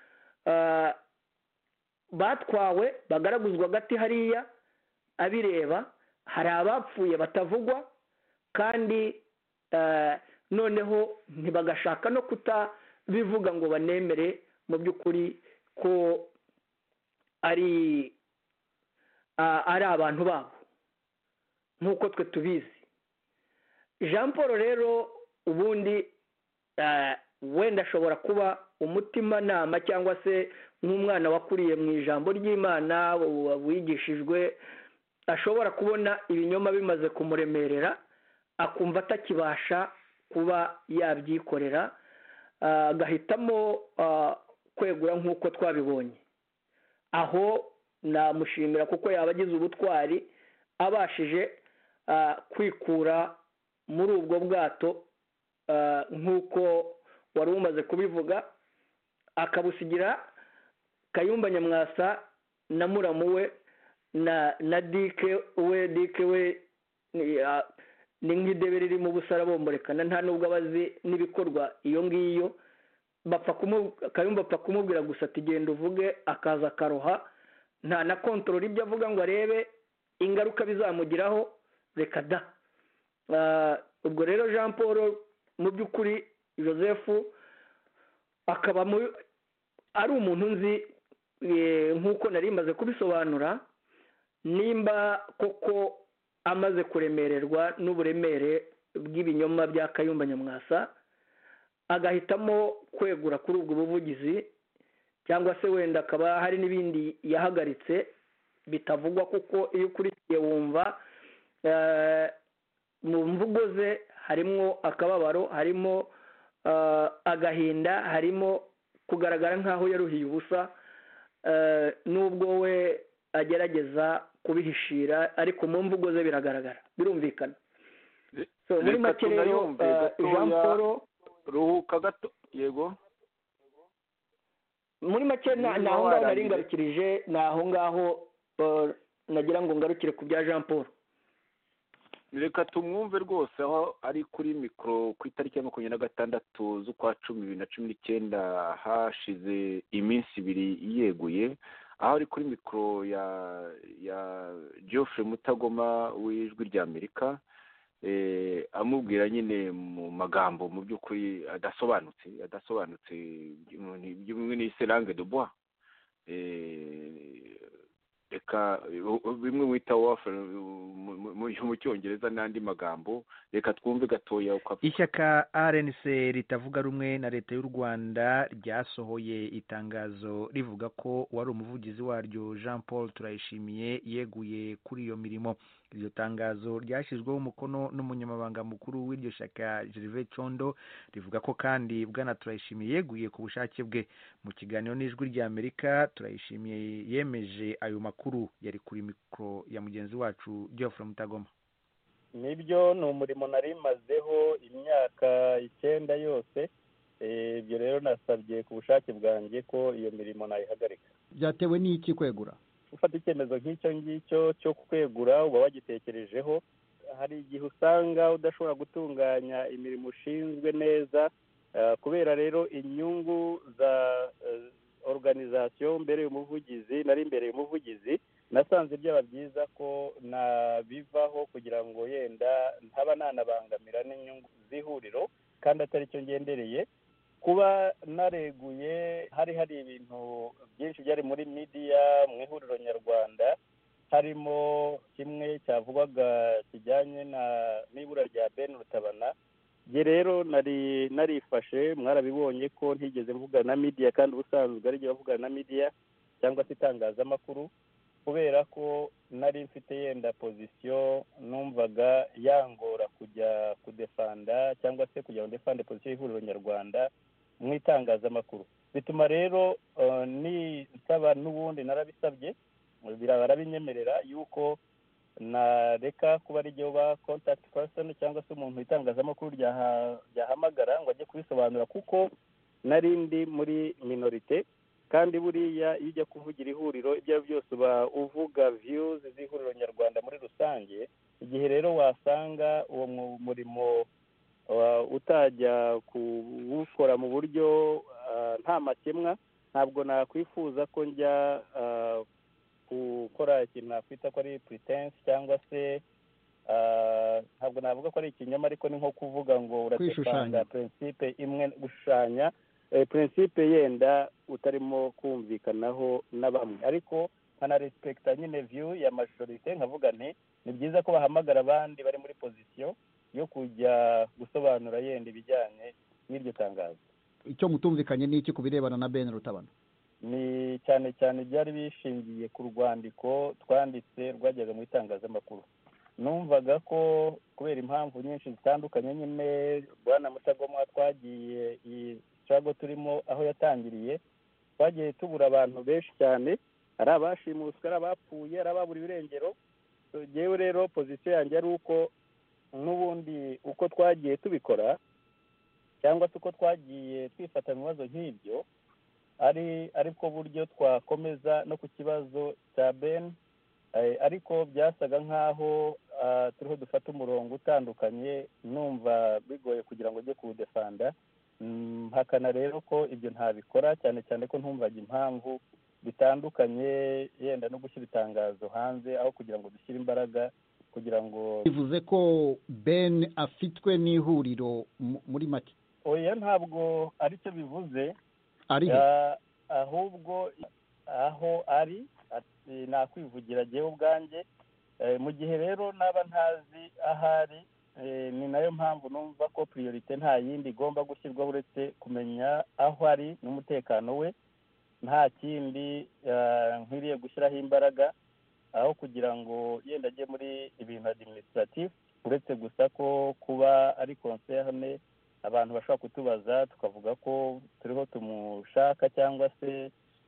batwawe bagaraguzwa gati hariya abireba, hari abapfuye batavugwa kandi noneho ntibagashaka no kutabivuga ngo banemere mu by'ukuri ko ari ari abantu babo nk'uko twe tubizi. Jean Paul rero ubundi wenda ashobora kuba umutimanama cyangwa se nk'umwana wakuriye mu ijambo ry'Imana wigishijwe ashobora kubona ibinyoma bimaze kumuremerera akumva atakibasha kuba yabyikorera agahitamo kwegura nk'uko twabibonye. Aho namushimira kuko yaba agize ubutwari abashije kwikura muri ubwo bwato nk'uko wari umaze kubivuga, akabusigira Kayumba Nyamwasa na muramu we na na dike we dike we ni nk'idebe riri mu busara bomborekana, nta nubwo abazi n'ibikorwa iyo ngiyo. bapfa Kayumba apfa kumubwira gusa ati genda uvuge, akaza akaroha, nta na kontorora ibyo avuga ngo arebe ingaruka bizamugiraho, reka da. Ubwo rero Jean Paul mu by'ukuri Joseph akaba ari umuntu nzi nk'uko nari maze kubisobanura, nimba koko amaze kuremererwa n'uburemere bw'ibinyoma bya Kayumba Nyamwasa agahitamo kwegura kuri ubwo buvugizi, cyangwa se wenda akaba hari n'ibindi yahagaritse bitavugwa, kuko iyo ukurikiye wumva mu mvugo ze harimo akababaro, harimo agahinda, harimo kugaragara nk'aho yaruhiye ubusa, nubwo we agerageza kubihishira ariko mu mvugo ze biragaragara, birumvikana. Muri make rero Jean Paul ruhuka gato, yego, muri make ni aho ngaho nari ngarukirije, ni aho ngaho nagira ngo ngarukire ku bya Jean Paul. reka tumwumve rwose aho ari kuri mikoro ku itariki ya makumyabiri na gatandatu z'ukwa cumi bibiri na cumi n'icyenda, hashize iminsi ibiri yeguye, aho ari kuri mikoro ya ya Geoffrey Mutagoma w'Ijwi ry'Amerika, amubwira nyine mu magambo mu by'ukuri adasobanutse adasobanutse bimwe n'ise langue de bois, reka bimwe wita wafe mu cyongereza n'andi magambo. Reka twumve gatoya. Ishyaka R N C ritavuga rumwe na leta y'u Rwanda ryasohoye itangazo rivuga ko wari umuvugizi waryo Jean Paul Turayishimiye yeguye kuri iyo mirimo. Iryo tangazo ryashyizweho umukono n'umunyamabanga mukuru w'iryo shyaka Gervais Condo, rivuga ko kandi bwana Turayishimiye yeguye ku bushake bwe. Mu kiganiro n'Ijwi ry'Amerika, Turayishimiye yemeje ayo makuru. Yari kuri mikoro ya mugenzi wacu Geoffrey Mutagoma. Nibyo, ni umurimo nari mazeho imyaka icyenda yose, ibyo rero nasabye ku bushake bwanjye ko iyo mirimo nayihagarika. Byatewe n'iki kwegura? Ufata icyemezo nk'icyo ngicyo cyo kwegura uba wagitekerejeho. Hari igihe usanga udashobora gutunganya imirimo ushinzwe neza, kubera rero inyungu za organization mbere y'umuvugizi, nari imbere y'umuvugizi, nasanze byaba byiza ko nabivaho kugira ngo yenda ntaba nanabangamira n'inyungu z'ihuriro, kandi atari cyo ngendereye. Kuba nareguye, hari hari ibintu byinshi byari muri media mu ihuriro nyarwanda, harimo kimwe cyavugwaga kijyanye na n'ibura rya Ben Rutabana. Nge rero nari narifashe, mwarabibonye ko ntigeze mvugana na media, kandi ubusanzwe ari byo bavugana na media cyangwa se itangazamakuru, kubera ko nari mfite yenda position numvaga yangora kujya kudefanda cyangwa se kujya kudefanda position y'ihuriro nyarwanda mu itangazamakuru. Bituma rero uh, ni nsaba n'ubundi narabisabye, barabinyemerera yuko nareka kuba ari ryo ba contact person cyangwa se umuntu itangazamakuru ryahamagara ngo ajye kubisobanura, kuko nari ndi muri minorite. Kandi buriya iyo ujya kuvugira ihuriro, ibyo byose uba uvuga views z'ihuriro nyarwanda muri rusange. Igihe rero wasanga uwo murimo utajya kuwukora mu buryo nta makemwa, ntabwo nakwifuza ko njya gukora ikintu nakwita ko ari pretense, cyangwa se ntabwo navuga ko ari ikinyoma, ariko ni nko kuvuga ngo uratanga principe imwe, gushushanya principe yenda utarimo kumvikanaho na bamwe. Ariko nkana respecta nyine view ya majorite, nkavuga nti ni byiza ko bahamagara abandi bari muri position yo kujya gusobanura yenda ibijyanye n'iryo tangazo. Icyo mutumvikanye ni iki ku birebana na Ben Rutabana? ni cyane cyane byari bishingiye ku rwandiko twanditse rwajyaga mu itangazamakuru. Numvaga ko kubera impamvu nyinshi zitandukanye nyine Bwana Mutagomwa twagiye iyi struggle turimo aho yatangiriye, twagiye tubura abantu benshi cyane, ari abashimuswe, ari abapfuye, ari ababura ibirengero. Yewe rero pozisiyo yanjye ari uko n'ubundi uko twagiye tubikora cyangwa se uko twagiye twifata mu bibazo nk'ibyo ari ariko buryo twakomeza no ku kibazo cya Ben, ariko byasaga nk'aho turiho dufata umurongo utandukanye, numva bigoye kugira ngo ujye kuwudefanda. Mpakana rero ko ibyo ntabikora, cyane cyane ko ntumvaga impamvu bitandukanye yenda no gushyira itangazo hanze aho kugira ngo dushyire imbaraga kugira ngo. Bivuze ko Ben afitwe n'ihuriro muri make? Oya, ntabwo ari cyo bivuze, ahubwo aho ari nakwivugira jyewe ubwanjye. Mu gihe rero naba ntazi ahari, ni nayo mpamvu numva ko priorite nta yindi igomba gushyirwaho uretse kumenya aho ari n'umutekano we. Nta kindi nkwiriye gushyiraho imbaraga aho kugira ngo yenda ajye muri ibintu administratif, uretse gusa ko kuba ari concerne abantu bashobora kutubaza tukavuga ko turiho tumushaka cyangwa se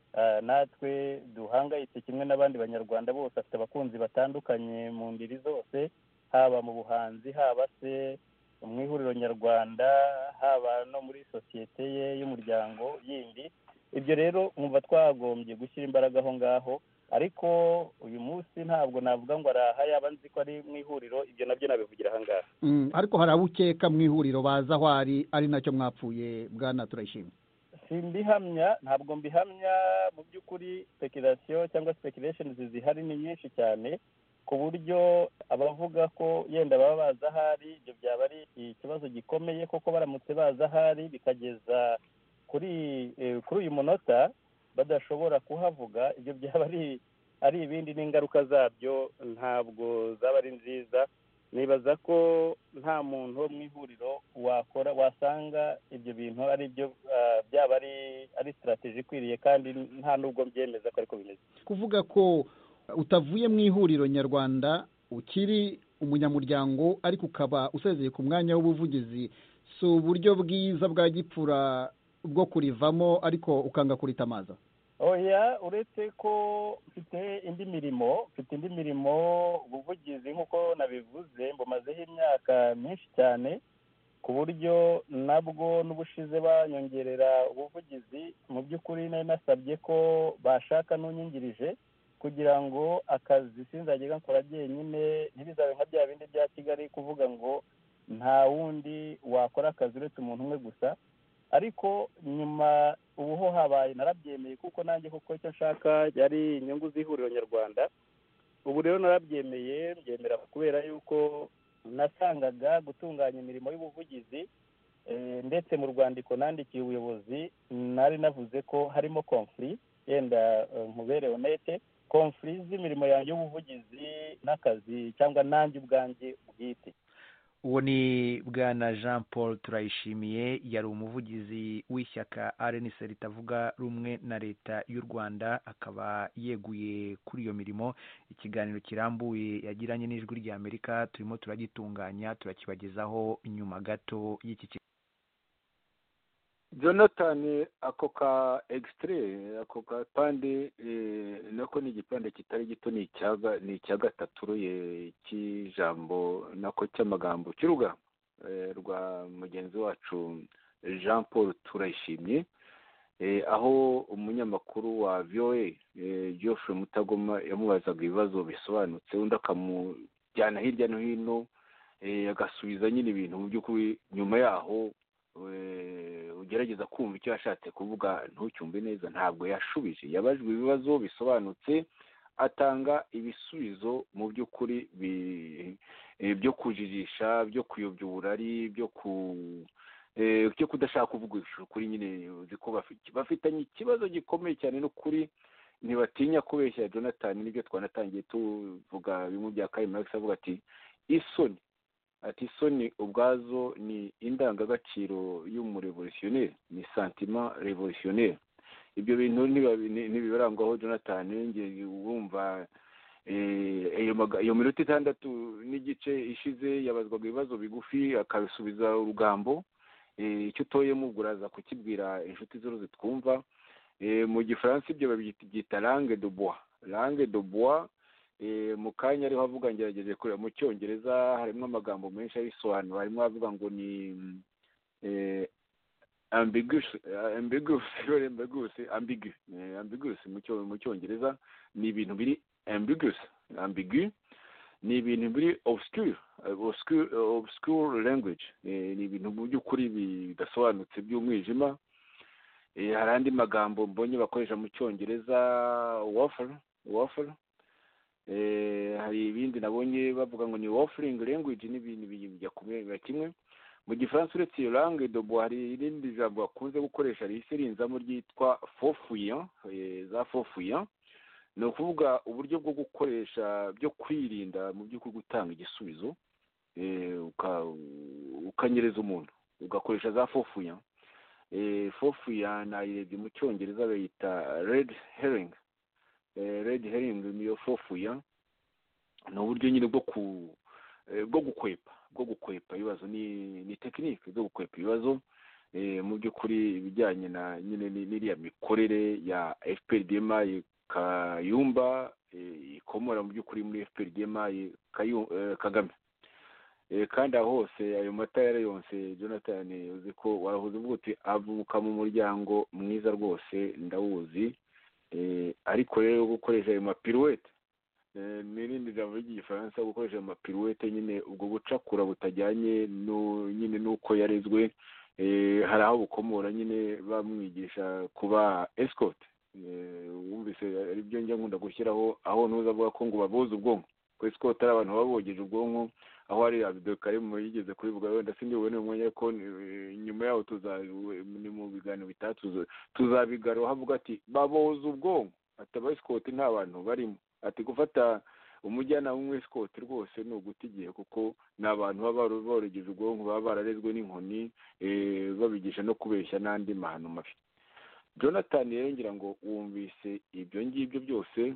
natwe duhangayitse kimwe n'abandi banyarwanda bose. Afite abakunzi batandukanye mu ndiri zose, haba mu buhanzi, haba se mu ihuriro nyarwanda, haba no muri sosiyete ye y'umuryango yindi. Ibyo rero mwumva twagombye gushyira imbaraga aho ngaho, ariko uyu munsi ntabwo navuga ngo araha, yaba nzi ko ari mu ihuriro, ibyo nabyo nabivugira aha ngaha. Ariko hari abo ukeka mu ihuriro baza aho ari ari nacyo mwapfuye, Bwana Turayishimye? Simbihamya, ntabwo mbihamya mu by'ukuri. Speculation cyangwa speculations zihari ni nyinshi cyane, ku buryo abavuga ko yenda baba baza ahari, ibyo byaba ari ikibazo gikomeye, koko baramutse baza ahari bikageza kuri kuri uyu munota badashobora kuhavuga, ibyo byaba ari ari ibindi n'ingaruka zabyo ntabwo zaba ari nziza. Nibaza ko nta muntu wo mu ihuriro wakora wasanga ibyo bintu ari byo byaba ari ari strategy ikwiriye, kandi nta nubwo mbyemeza ko ariko bimeze. Kuvuga ko utavuye mu ihuriro nyarwanda, ukiri umunyamuryango ariko ukaba usezeye ku mwanya w'ubuvugizi, si uburyo bwiza bwa gipfura bwo kurivamo ariko ukanga kuritamaza? Oya, uretse ko mfite indi mirimo mfite indi mirimo ubuvugizi nk'uko nabivuze mbumazeho imyaka myinshi cyane, ku buryo nabwo n'ubushize banyongerera ubuvugizi. Mu by'ukuri nari nasabye ko bashaka n'unyingirije kugira ngo akazi sinzajya nkora jyenyine, ntibizabe nka bya bindi bya Kigali kuvuga ngo nta wundi wakora akazi uretse umuntu umwe gusa. Ariko nyuma ubu ho habaye narabyemeye, kuko nanjye kuko icyo nshaka yari inyungu z'ihuriro nyarwanda. Ubu rero narabyemeye, mbyemera kubera yuko nasangaga gutunganya imirimo y'ubuvugizi ndetse mu rwandiko nandikiye ubuyobozi nari navuze ko harimo conflict, yenda nkubere honete, conflict z'imirimo yanjye y'ubuvugizi n'akazi cyangwa nanjye ubwanjye bwite. Uwo ni Bwana Jean Paul Turayishimiye, yari umuvugizi w'ishyaka R N C ritavuga rumwe na leta y'u Rwanda, akaba yeguye kuri iyo mirimo. Ikiganiro kirambuye yagiranye n'ijwi rya Amerika turimo turagitunganya, turakibagezaho nyuma gato y'iki kiganiro. Jonathan, ako ka extrait, ako ka pande nako ni igipande kitari gito, ni icyaga ni icya gatatu cy'ijambo nako cy'amagambo cy'uruga rwa mugenzi wacu Jean Paul Turayishimye, aho umunyamakuru wa V O A Geoffrey Mutagoma yamubazaga ibibazo bisobanutse, undi akamujyana hirya no hino agasubiza nyine ibintu mu by'ukuri. Nyuma yaho ugerageza kumva icyo yashatse kuvuga ntucyumve neza, ntabwo yashubije. Yabajwe ibibazo bisobanutse, atanga ibisubizo mu by'ukuri byo kujijisha, byo kuyobya uburari, byo ku byo kudashaka kuvugisha ukuri. Nyine uzi ko bafitanye ikibazo gikomeye cyane n'ukuri, ntibatinya kubeshya. Jonathan, nibyo twanatangiye tuvuga bimwe bya Kayima avuga ati isoni ati isoni ubwazo ni indangagaciro y'umurevolutionnel, ni sentiment revolutionnaire. ibyo bintu ntibibarangwaho Jonathan ngiye wumva iyo minota itandatu n'igice ishize yabazwaga ibibazo bigufi akabisubiza urugambo icyo utoyemo ubwo uraza kukibwira inshuti zose twumva mu gifaransa ibyo babyita langue de bois langue de bois mu kanya ariho avuga ngerageje kureba mu cyongereza harimo amagambo menshi abisobanura harimo avuga ngo ni ambiguous ambiguous ambiguous ambiguous ambiguous mu cyongereza ni ibintu biri ambiguous ambigu ni ibintu biri obscure obscure obscure language ni ibintu mu by'ukuri bidasobanutse by'umwijima hari andi magambo mbonye bakoresha mu cyongereza waffle waffle hari ibindi nabonye bavuga ngo ni waffling language n'ibintu bijya kumera kimwe mu gifaransa uretse iyo langue de bois hari irindi jambo bakunze gukoresha rihise rinzamo ryitwa faux-fuyant za faux-fuyant ni ukuvuga uburyo bwo gukoresha byo kwirinda mu by'ukuri gutanga igisubizo ukanyereza umuntu ugakoresha za faux-fuyant faux-fuyant nayirebye mu cyongereza bayita red herring red herring niyo faux-fuyant ni uburyo nyine bwo ku bwo gukwepa bwo gukwepa ibibazo ni ni tekinike zo gukwepa ibibazo mu by'ukuri ibijyanye na nyine n'iriya mikorere ya F P R D M I Kayumba ikomora mu by'ukuri muri F P R D M I Kagame kandi aho hose ayo mata yose Jonathan uzi ko warahuze uvuga uti avuka mu muryango mwiza rwose ndawuzi ariko rero gukoresha ayo mapiruwete n'irindi jambo ry'igifaransa gukoresha ayo mapiruwete nyine ubwo bucakura butajyanye nyine n'uko yarezwe hari aho bukomora nyine bamwigisha kuba escort wumvise ari byo njya nkunda gushyiraho aho ntuza avuga ko ngo babuze ubwonko ko escort ari abantu babogeje ubwonko aho hari Abdul Karim yigeze kubivuga wenda sindi ubone umwanya ko nyuma yaho ni mu biganiro bitatu tuzabigaruha havuga ati baboze ubwonko ati aba escort nta bantu barimo ati gufata umujyana w'umwescort rwose ni uguta igihe kuko ni abantu baba borogeje ubwonko baba bararezwe n'inkoni babigisha no kubeshya n'andi mahano mabi Jonathan rero ngira ngo wumvise ibyo ngibyo byose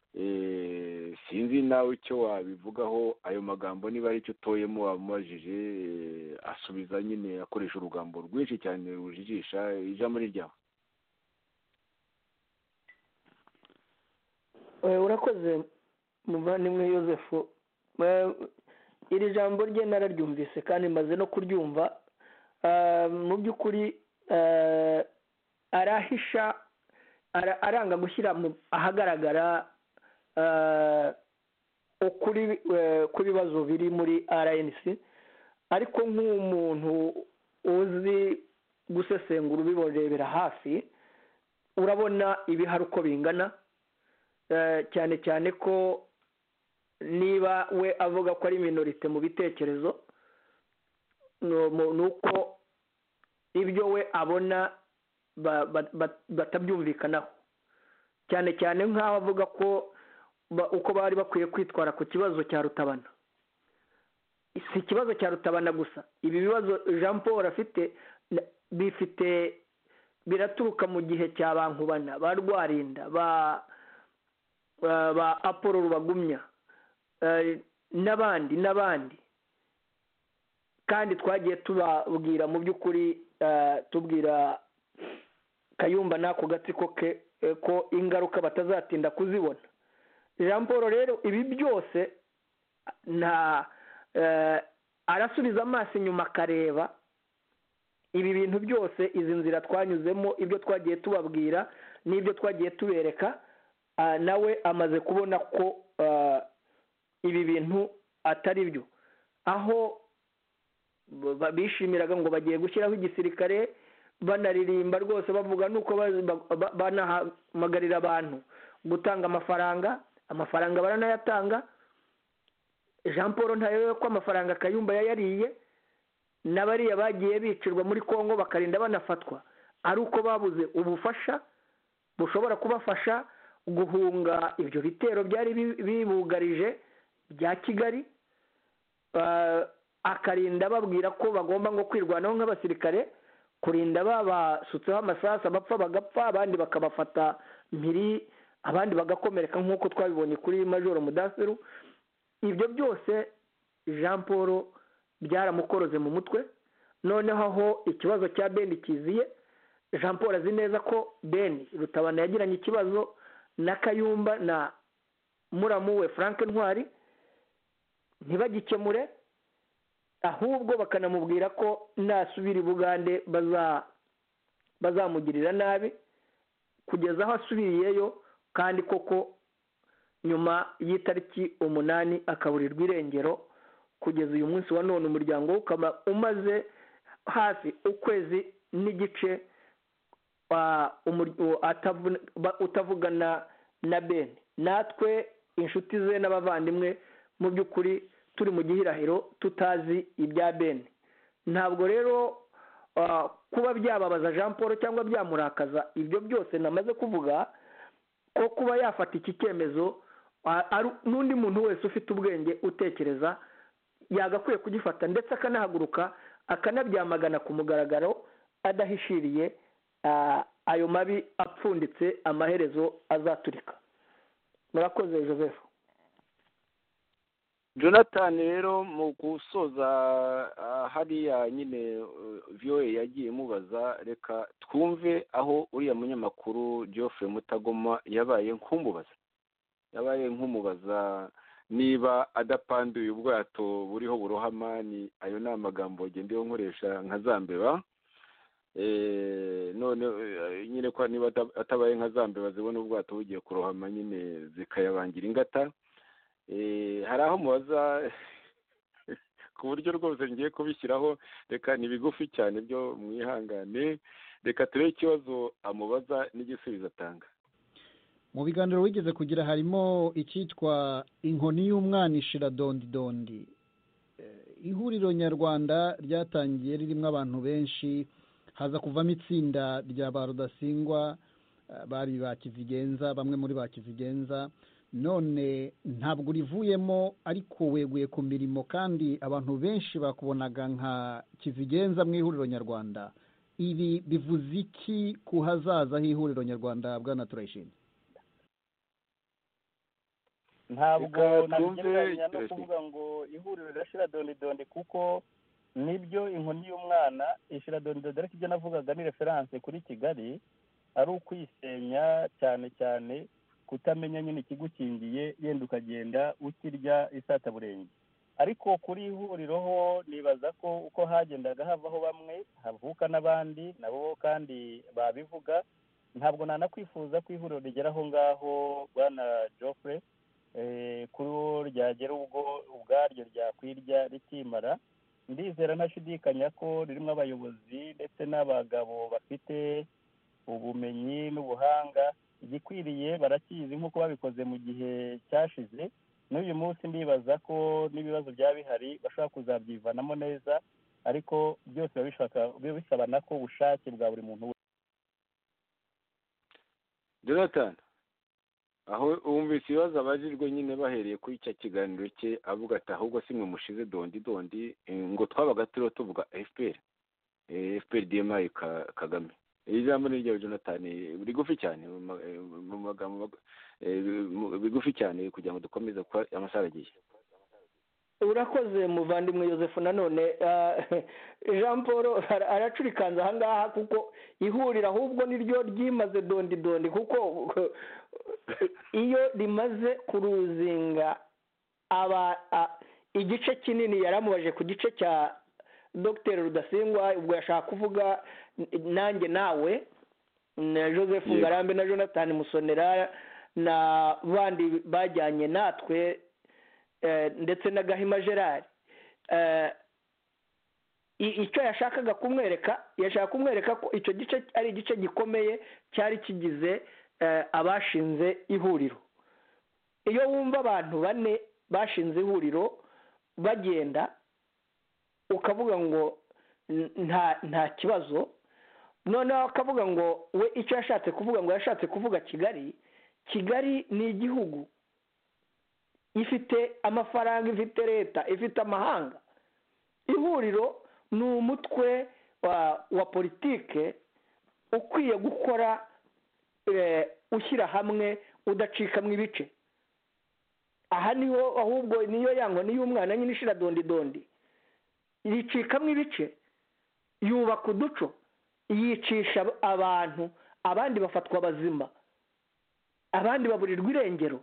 sinzi nawe icyo wabivugaho ayo magambo niba ari icyo utoyemo wamubajije asubiza nyine akoresha urugambo rwinshi cyane rujijisha ijambo ni ryawe. Urakoze muvandimwe Yosefu, iri jambo rye nararyumvise kandi maze no kuryumva. Mu by'ukuri arahisha aranga gushyira ahagaragara ukuri kw'ibibazo biri muri R N C, ariko nk'umuntu uzi gusesengura ubiborebera hafi urabona ibihari uko bingana, cyane cyane ko niba we avuga ko ari minorite mu bitekerezo ni uko ibyo we abona batabyumvikanaho, cyane cyane nk'aho avuga ko uko bari bakwiye kwitwara ku kibazo cya Rutabana. Si ikibazo cya Rutabana gusa, ibi bibazo Jean Paul afite bifite biraturuka mu gihe cya Bankubana, ba Rwarinda, ba ba Apollo Rubagumya n'abandi n'abandi, kandi twagiye tubabwira mu by'ukuri tubwira Kayumba n'ako gatsiko ke ko ingaruka batazatinda kuzibona. Jean Paul rero ibi byose nta arasubiza amaso inyuma akareba ibi bintu byose, izi nzira twanyuzemo, ibyo twagiye tubabwira n'ibyo twagiye tubereka, nawe amaze kubona ko ibi bintu atari byo. Aho bishimiraga ngo bagiye gushyiraho igisirikare, banaririmba rwose bavuga nuko banahamagarira abantu gutanga amafaranga, amafaranga baranayatanga. Jean Paul ntayo ko amafaranga Kayumba yayariye, n'abariya bagiye bicirwa muri Kongo bakarinda banafatwa ari uko babuze ubufasha bushobora kubafasha guhunga ibyo bitero byari bibugarije bya Kigali, akarinda babwira ko bagomba ngo kwirwanaho nk'abasirikare kurinda babasutseho amasasu abapfa bagapfa abandi bakabafata mpiri abandi bagakomereka nk'uko twabibonye kuri majoro Mudasiru. Ibyo byose Jean Paul byaramukoroze mu mutwe. Noneho aho ikibazo cya Beni kiziye, Jean Paul azi neza ko Beni Rutabana yagiranye ikibazo na Kayumba na muramu we Frank Ntwari, ntibagikemure ahubwo bakanamubwira ko nasubira i Bugande baza bazamugirira nabi, kugeza aho asubiriyeyo kandi koko nyuma y'itariki umunani akaburirwa irengero. Kugeza uyu munsi wa none umuryango ukaba umaze hafi ukwezi n'igice utavugana na Beni. Natwe inshuti ze n'abavandimwe mu by'ukuri turi mu gihirahiro tutazi ibya Beni. Ntabwo rero kuba byababaza Jean Paul cyangwa byamurakaza ibyo byose namaze kuvuga, ko kuba yafata iki cyemezo n'undi muntu wese ufite ubwenge utekereza yagakwiye kugifata, ndetse akanahaguruka akanabyamagana ku mugaragaro adahishiriye ayo mabi apfunditse amaherezo azaturika. Murakoze Joseph. Jonathan rero mu gusoza hariya nyine V O A yagiye mubaza, reka twumve aho uriya munyamakuru Geoffrey Mutagoma yabaye nk'umubaza yabaye nk'umubaza niba adapanduye ubwato buriho burohama. Ni ayo ni amagambo ngendeho nkoresha nka zambeba. None nyine ko niba atabaye nka zambeba zibona ubwato bugiye kurohama nyine zikayabangira ingata. Hari aho mubaza ku buryo rwose ngiye kubishyiraho, reka ni bigufi cyane byo mwihangane, reka turebe ikibazo amubaza n'igisubizo atanga. Mu biganiro wigeze kugira harimo icyitwa inkoni y'umwana ishira dondi dondi. Ihuriro nyarwanda ryatangiye ririmo abantu benshi, haza kuvamo itsinda rya ba Rudasingwa, bari ba Kizigenza, bamwe muri ba Kizigenza. None ntabwo urivuyemo ariko weguye ku mirimo, kandi abantu benshi bakubonaga nka Kizigenza mu ihuriro nyarwanda. Ibi bivuze iki ku hazaza h'ihuriro nyarwanda bwana Turayishimye? Ntabwo nagereranya no kuvuga ngo ihuriro rirashira dondi dondi, kuko nibyo inkoni y'umwana ishira dondi dondi, ariko ibyo navugaga ni referanse kuri Kigali, ari ukwisenya cyane cyane, kutamenya nyine ikigukingiye, yenda ukagenda ukirya isataburenge. Ariko kuri ihuriro ho nibaza ko uko hagendaga havaho bamwe havuka n'abandi nabo kandi babivuga. Ntabwo nanakwifuza ko ihuriro rigera aho ngaho bwana Geoffrey, kuri ryagera ubwo ubwaryo ryakwirya rikimara. Ndizera ntashidikanya ko ririmo abayobozi ndetse n'abagabo bafite ubumenyi n'ubuhanga. Igikwiriye barakizi nk'uko babikoze mu gihe cyashize. N'uyu munsi ndibaza ko n'ibibazo byaba bihari bashobora kuzabyivanamo neza, ariko byose biba bisabana ko ubushake bwa buri muntu wese. Jonathan, aho wumvise ibibazo abajijwe nyine bahereye kuri icyo kiganiro cye, avuga ati ahubwo si mwe mushize dondi dondi, ngo twabaga turiho tuvuga F P R F P R D M I Kagame. Iri jambo ni rya Jonathan, bigufi cyane mu magambo bigufi cyane kugira ngo dukomeze kwa amasaha agiye. Urakoze muvandimwe Joseph. Nanone Jean Paul aracurikanza aha ngaha, kuko ihurira ahubwo niryo ryimaze dondi dondi, kuko iyo rimaze kuruzinga aba igice kinini yaramubaje ku gice cya Dr Rudasingwa, ubwo yashaka kuvuga nanjye nawe na Joseph Ngarambe na Jonathan Musonera na bandi bajyanye natwe, ndetse na Gahima Gerard. Icyo yashakaga kumwereka yashaka kumwereka ko icyo gice ari igice gikomeye cyari kigize abashinze ihuriro. Iyo wumva abantu bane bashinze ihuriro bagenda ukavuga ngo nta nta kibazo, noneho akavuga ngo we icyo yashatse kuvuga ngo yashatse kuvuga Kigali. Kigali ni igihugu, ifite amafaranga, ifite leta, ifite amahanga. Ihuriro ni umutwe wa, wa politike ukwiye gukora eh, ushyira hamwe udacikamo ibice. Aha niho ahubwo niyo yango niyo umwana nyine ishira dondi dondi yicikamo ibice, yubaka uduco, yicisha abantu, abandi bafatwa bazima, abandi baburirwa irengero.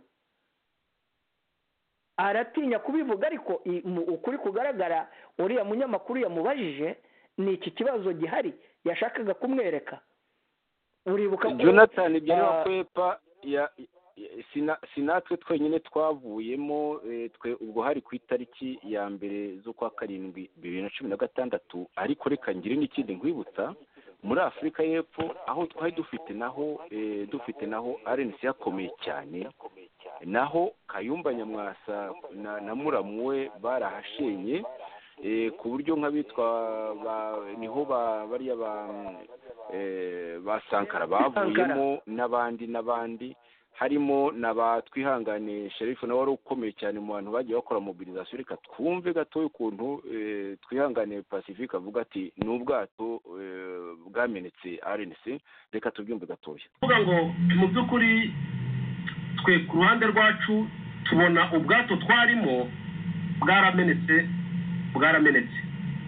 Aratinya kubivuga, ariko ukuri kugaragara uriya munyamakuru yamubajije ni iki kibazo gihari yashakaga kumwereka. Uribuka ko Jonathan ibyo nakwepa ya sinatwe twenyine twavuyemo, twe ubwo hari ku itariki ya mbere z'ukwa karindwi bibiri na cumi na gatandatu, ariko reka ngire n'ikindi nkwibutsa, muri Afurika y'Epfo aho twari dufite naho dufite naho R N C yakomeye cyane, naho Kayumba Nyamwasa na, na muramu we barahashenye, e, ku buryo nk'abitwa niho bariya ba e, ba Sankara bavuyemo n'abandi n'abandi harimo n'abatwihangane Sherifu nawe wari ukomeye cyane mu bantu bagiye bakora mobilisation. Reka twumve gato ukuntu e, twihangane Pacifique avuga ati n'ubwato e, bwamenetse R N C. Reka tubyumve gatoya. Kuvuga ngo mu by'ukuri twe ku ruhande rwacu tubona ubwato twarimo bwaramenetse bwaramenetse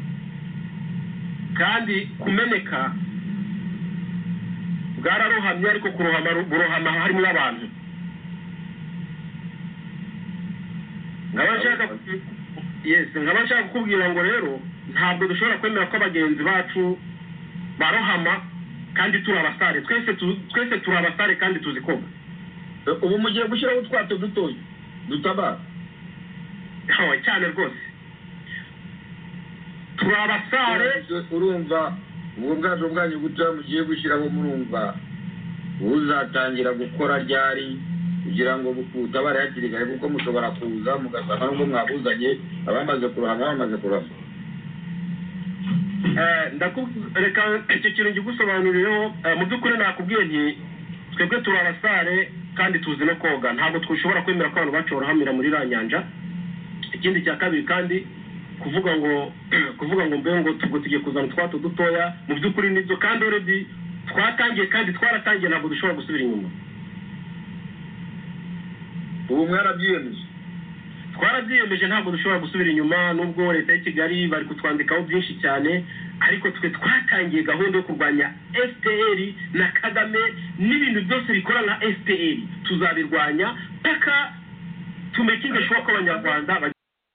kandi kumeneka bwararohamye, ariko kurohama burohama harimo abantu. Ngabashaka yes ngabashaka kukubwira ngo rero ntabwo dushobora kwemera ko abagenzi bacu barohama kandi turi abasare. Twese twese turi abasare kandi tuzi koga. Ubu mugiye gushyiraho utwato dutoya dutabara hawa cyane rwose. Turi abasare. Urumva ubu bwato bwanyu gutoya mugiye gushyiraho, murumva uzatangira gukora ryari kugira ngo bukutabare hakiri kare, kuko mushobora kuza mugasanga ngo mwabuzanye abamaze kurohama bamaze kurohama. Eh ndakureka icyo kintu ngigusobanurireho. Mu by'ukuri nakubwiye nti twebwe turi abasare kandi tuzi no koga, ntabwo twishobora kwemera ko abantu bacu barahamira muri ra nyanja. Ikindi cya kabiri kandi kuvuga ngo kuvuga ngo mbe ngo tubwo tugiye kuzana utwato dutoya, mu by'ukuri nibyo kandi already twatangiye kandi twaratangiye, ntabwo dushobora gusubira inyuma. Ubu mwarabyiyemeje? Twarabyiyemeje, ntabwo dushobora gusubira inyuma, nubwo leta ya Kigali bari kutwandikaho byinshi cyane, ariko twe twatangiye gahunda yo kurwanya F P R na Kagame n'ibintu byose bikora nka F P R. Tuzabirwanya paka tumekinge shuwa ko abanyarwanda.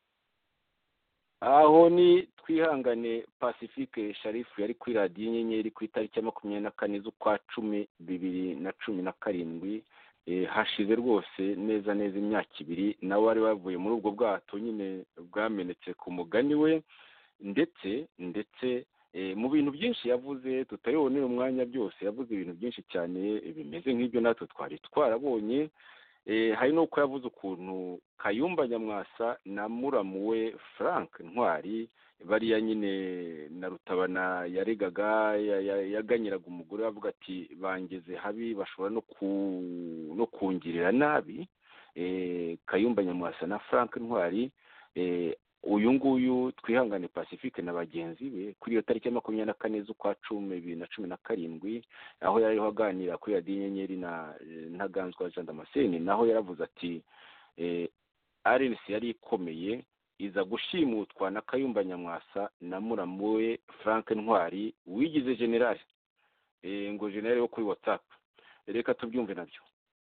Aho ni twihangane Pacifique Sharifu yari kuri radiyo Inyenyeri ku itariki ya makumyabiri na kane z'ukwa cumi bibiri na cumi na karindwi. E, hashize rwose neza neza imyaka ibiri nawe wari wavuye muri ubwo bwato nyine bwamenetse ku mugani we, ndetse ndetse e, mu bintu byinshi yavuze tutayibonera umwanya byose, yavuze ibintu byinshi cyane bimeze nk'ibyo natwe twari twarabonye. E, hari n'uko yavuze ukuntu Kayumba Nyamwasa na muramu we Frank Ntwari bariya nyine na Rutabana yaregaga yaganyiraga umugore, avuga ati bangeze habi bashobora no ku no kungirira nabi. E, Kayumba Nyamwasa na Frank Ntwari, e, uyu nguyu twihangane Pacifique na bagenzi be kuri iyo tariki ya makumyabiri na kane z'ukwa cumi bibiri na cumi na karindwi, aho yariho aganira kuri radiyo Inyenyeri na Ntaganzwa Jean Damascene, naho yaravuze ati e, R N C yari ikomeye iza gushimutwa na Kayumba Nyamwasa na muramu we Frank Ntwari wigize general, e, ngo general wo kuri WhatsApp. Reka tubyumve nabyo.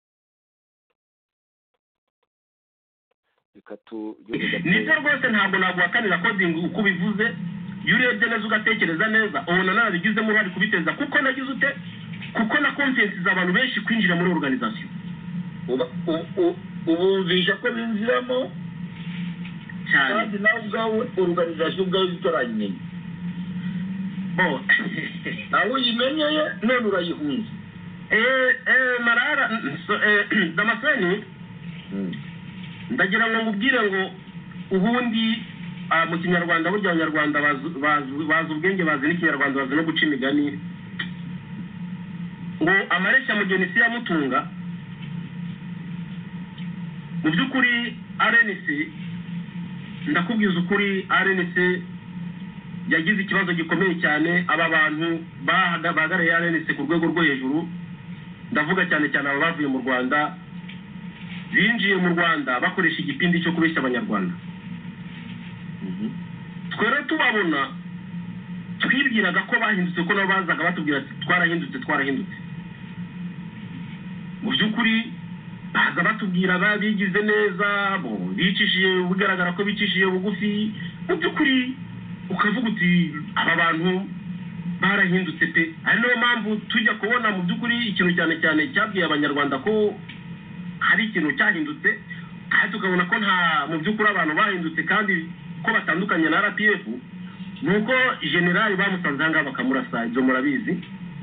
Nibyo rwose ntabwo naguhakanira coding uko bivuze. Iyo urebye neza ugatekereza neza ubona nabigizemo uruhare kubiteza, kuko nagize ute kuko na confidence z'abantu benshi kwinjira muri organization. Ubumvisha ko binjiramo cyane kandi nawe ubwawe organization ubwawe utarayimenya. Bo nawe uyimenyeye none urayihunze. Eh eh Marara Damascene ndagira ngo ngubwire ngo ubundi mu Kinyarwanda burya Abanyarwanda bazi ubwenge, bazi n'Ikinyarwanda, bazi no guca imigani ngo amareshya mugeni si yamutunga. Mu by'ukuri R N C ndakubwiza ukuri, R N C yagize ikibazo gikomeye cyane. Aba bantu bahagarariye R N C ku rwego rwo hejuru, ndavuga cyane cyane aba bavuye mu Rwanda, binjiye mu Rwanda bakoresha igipindi cyo kubeshya abanyarwanda. Twere tubabona twibwiraga ko bahindutse, ko nabo bazaga batubwira ati twarahindutse twarahindutse. Mu by'ukuri baza batubwira babigize neza, bo bicishije, bigaragara ko bicishije bugufi. Mu by'ukuri ukavuga uti aba bantu barahindutse pe. Ari nayo mpamvu tujya kubona mu by'ukuri ikintu cyane cyane cyabwiye abanyarwanda ko hari ikintu cyahindutse, kandi tukabona ko nta mu by'ukuri abantu bahindutse kandi ko batandukanye na R P F, nuko generali bamusanze hanga bakamurasa. Ibyo murabizi.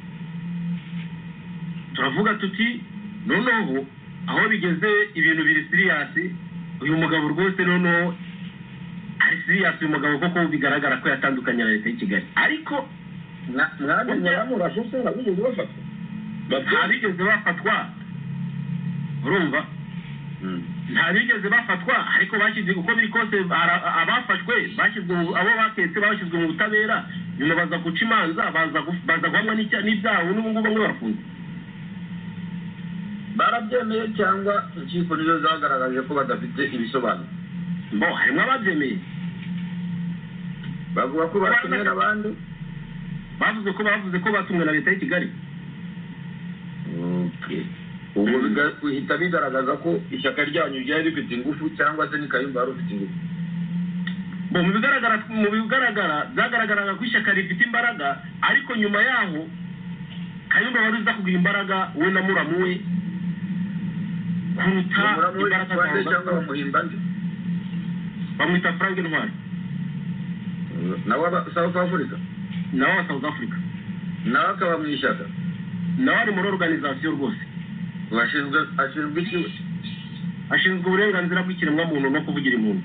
Turavuga tuti noneho aho bigeze ibintu biri serious, uyu mugabo rwose noneho ari serious. Uyu mugabo koko bigaragara ko yatandukanye na leta y'u Kigali, ariko mwamenye bamurashe se babigeze bafatwa ntabigeze bafatwa. Urumva, ntabigeze bafatwa, ariko bashyize uko biri kose abafashwe bashyizwe, abo baketse bashyizwe mu butabera, nyuma baza guca imanza, baza baza guhamwa n'ibyaha, n'ubu ngubu bamwe barafunze. Barabyemeye cyangwa inkiko nizo zagaragaje ko badafite ibisobanuro? Bo harimo ababyemeye, bavuga ko batumwe n'abandi, bavuze ko bavuze ko batumwe na leta y'u Kigali. Okay. Ubwo bihita bigaragaza ko ishyaka ryanyu ryari rifite ingufu cyangwa se ni Kayumba wari ufite ingufu? Bo mu bigaragara mu bigaragara byagaragaraga ko ishyaka rifite imbaraga, ariko nyuma yaho Kayumba wari uza kugira imbaraga we na muramu we kuruta imbaraga zawe. Cyangwa bamuhimba nde? Bamwita Frank Ntwari. Nawe aba South Africa? Nawe aba South Africa. Nawe akaba mu ishyaka? Nawe ari muri organisation rwose. Washinzwe ashinzwe iki? Ashinzwe uburenganzira bw'ikiremwamuntu no kuvugira impunzi.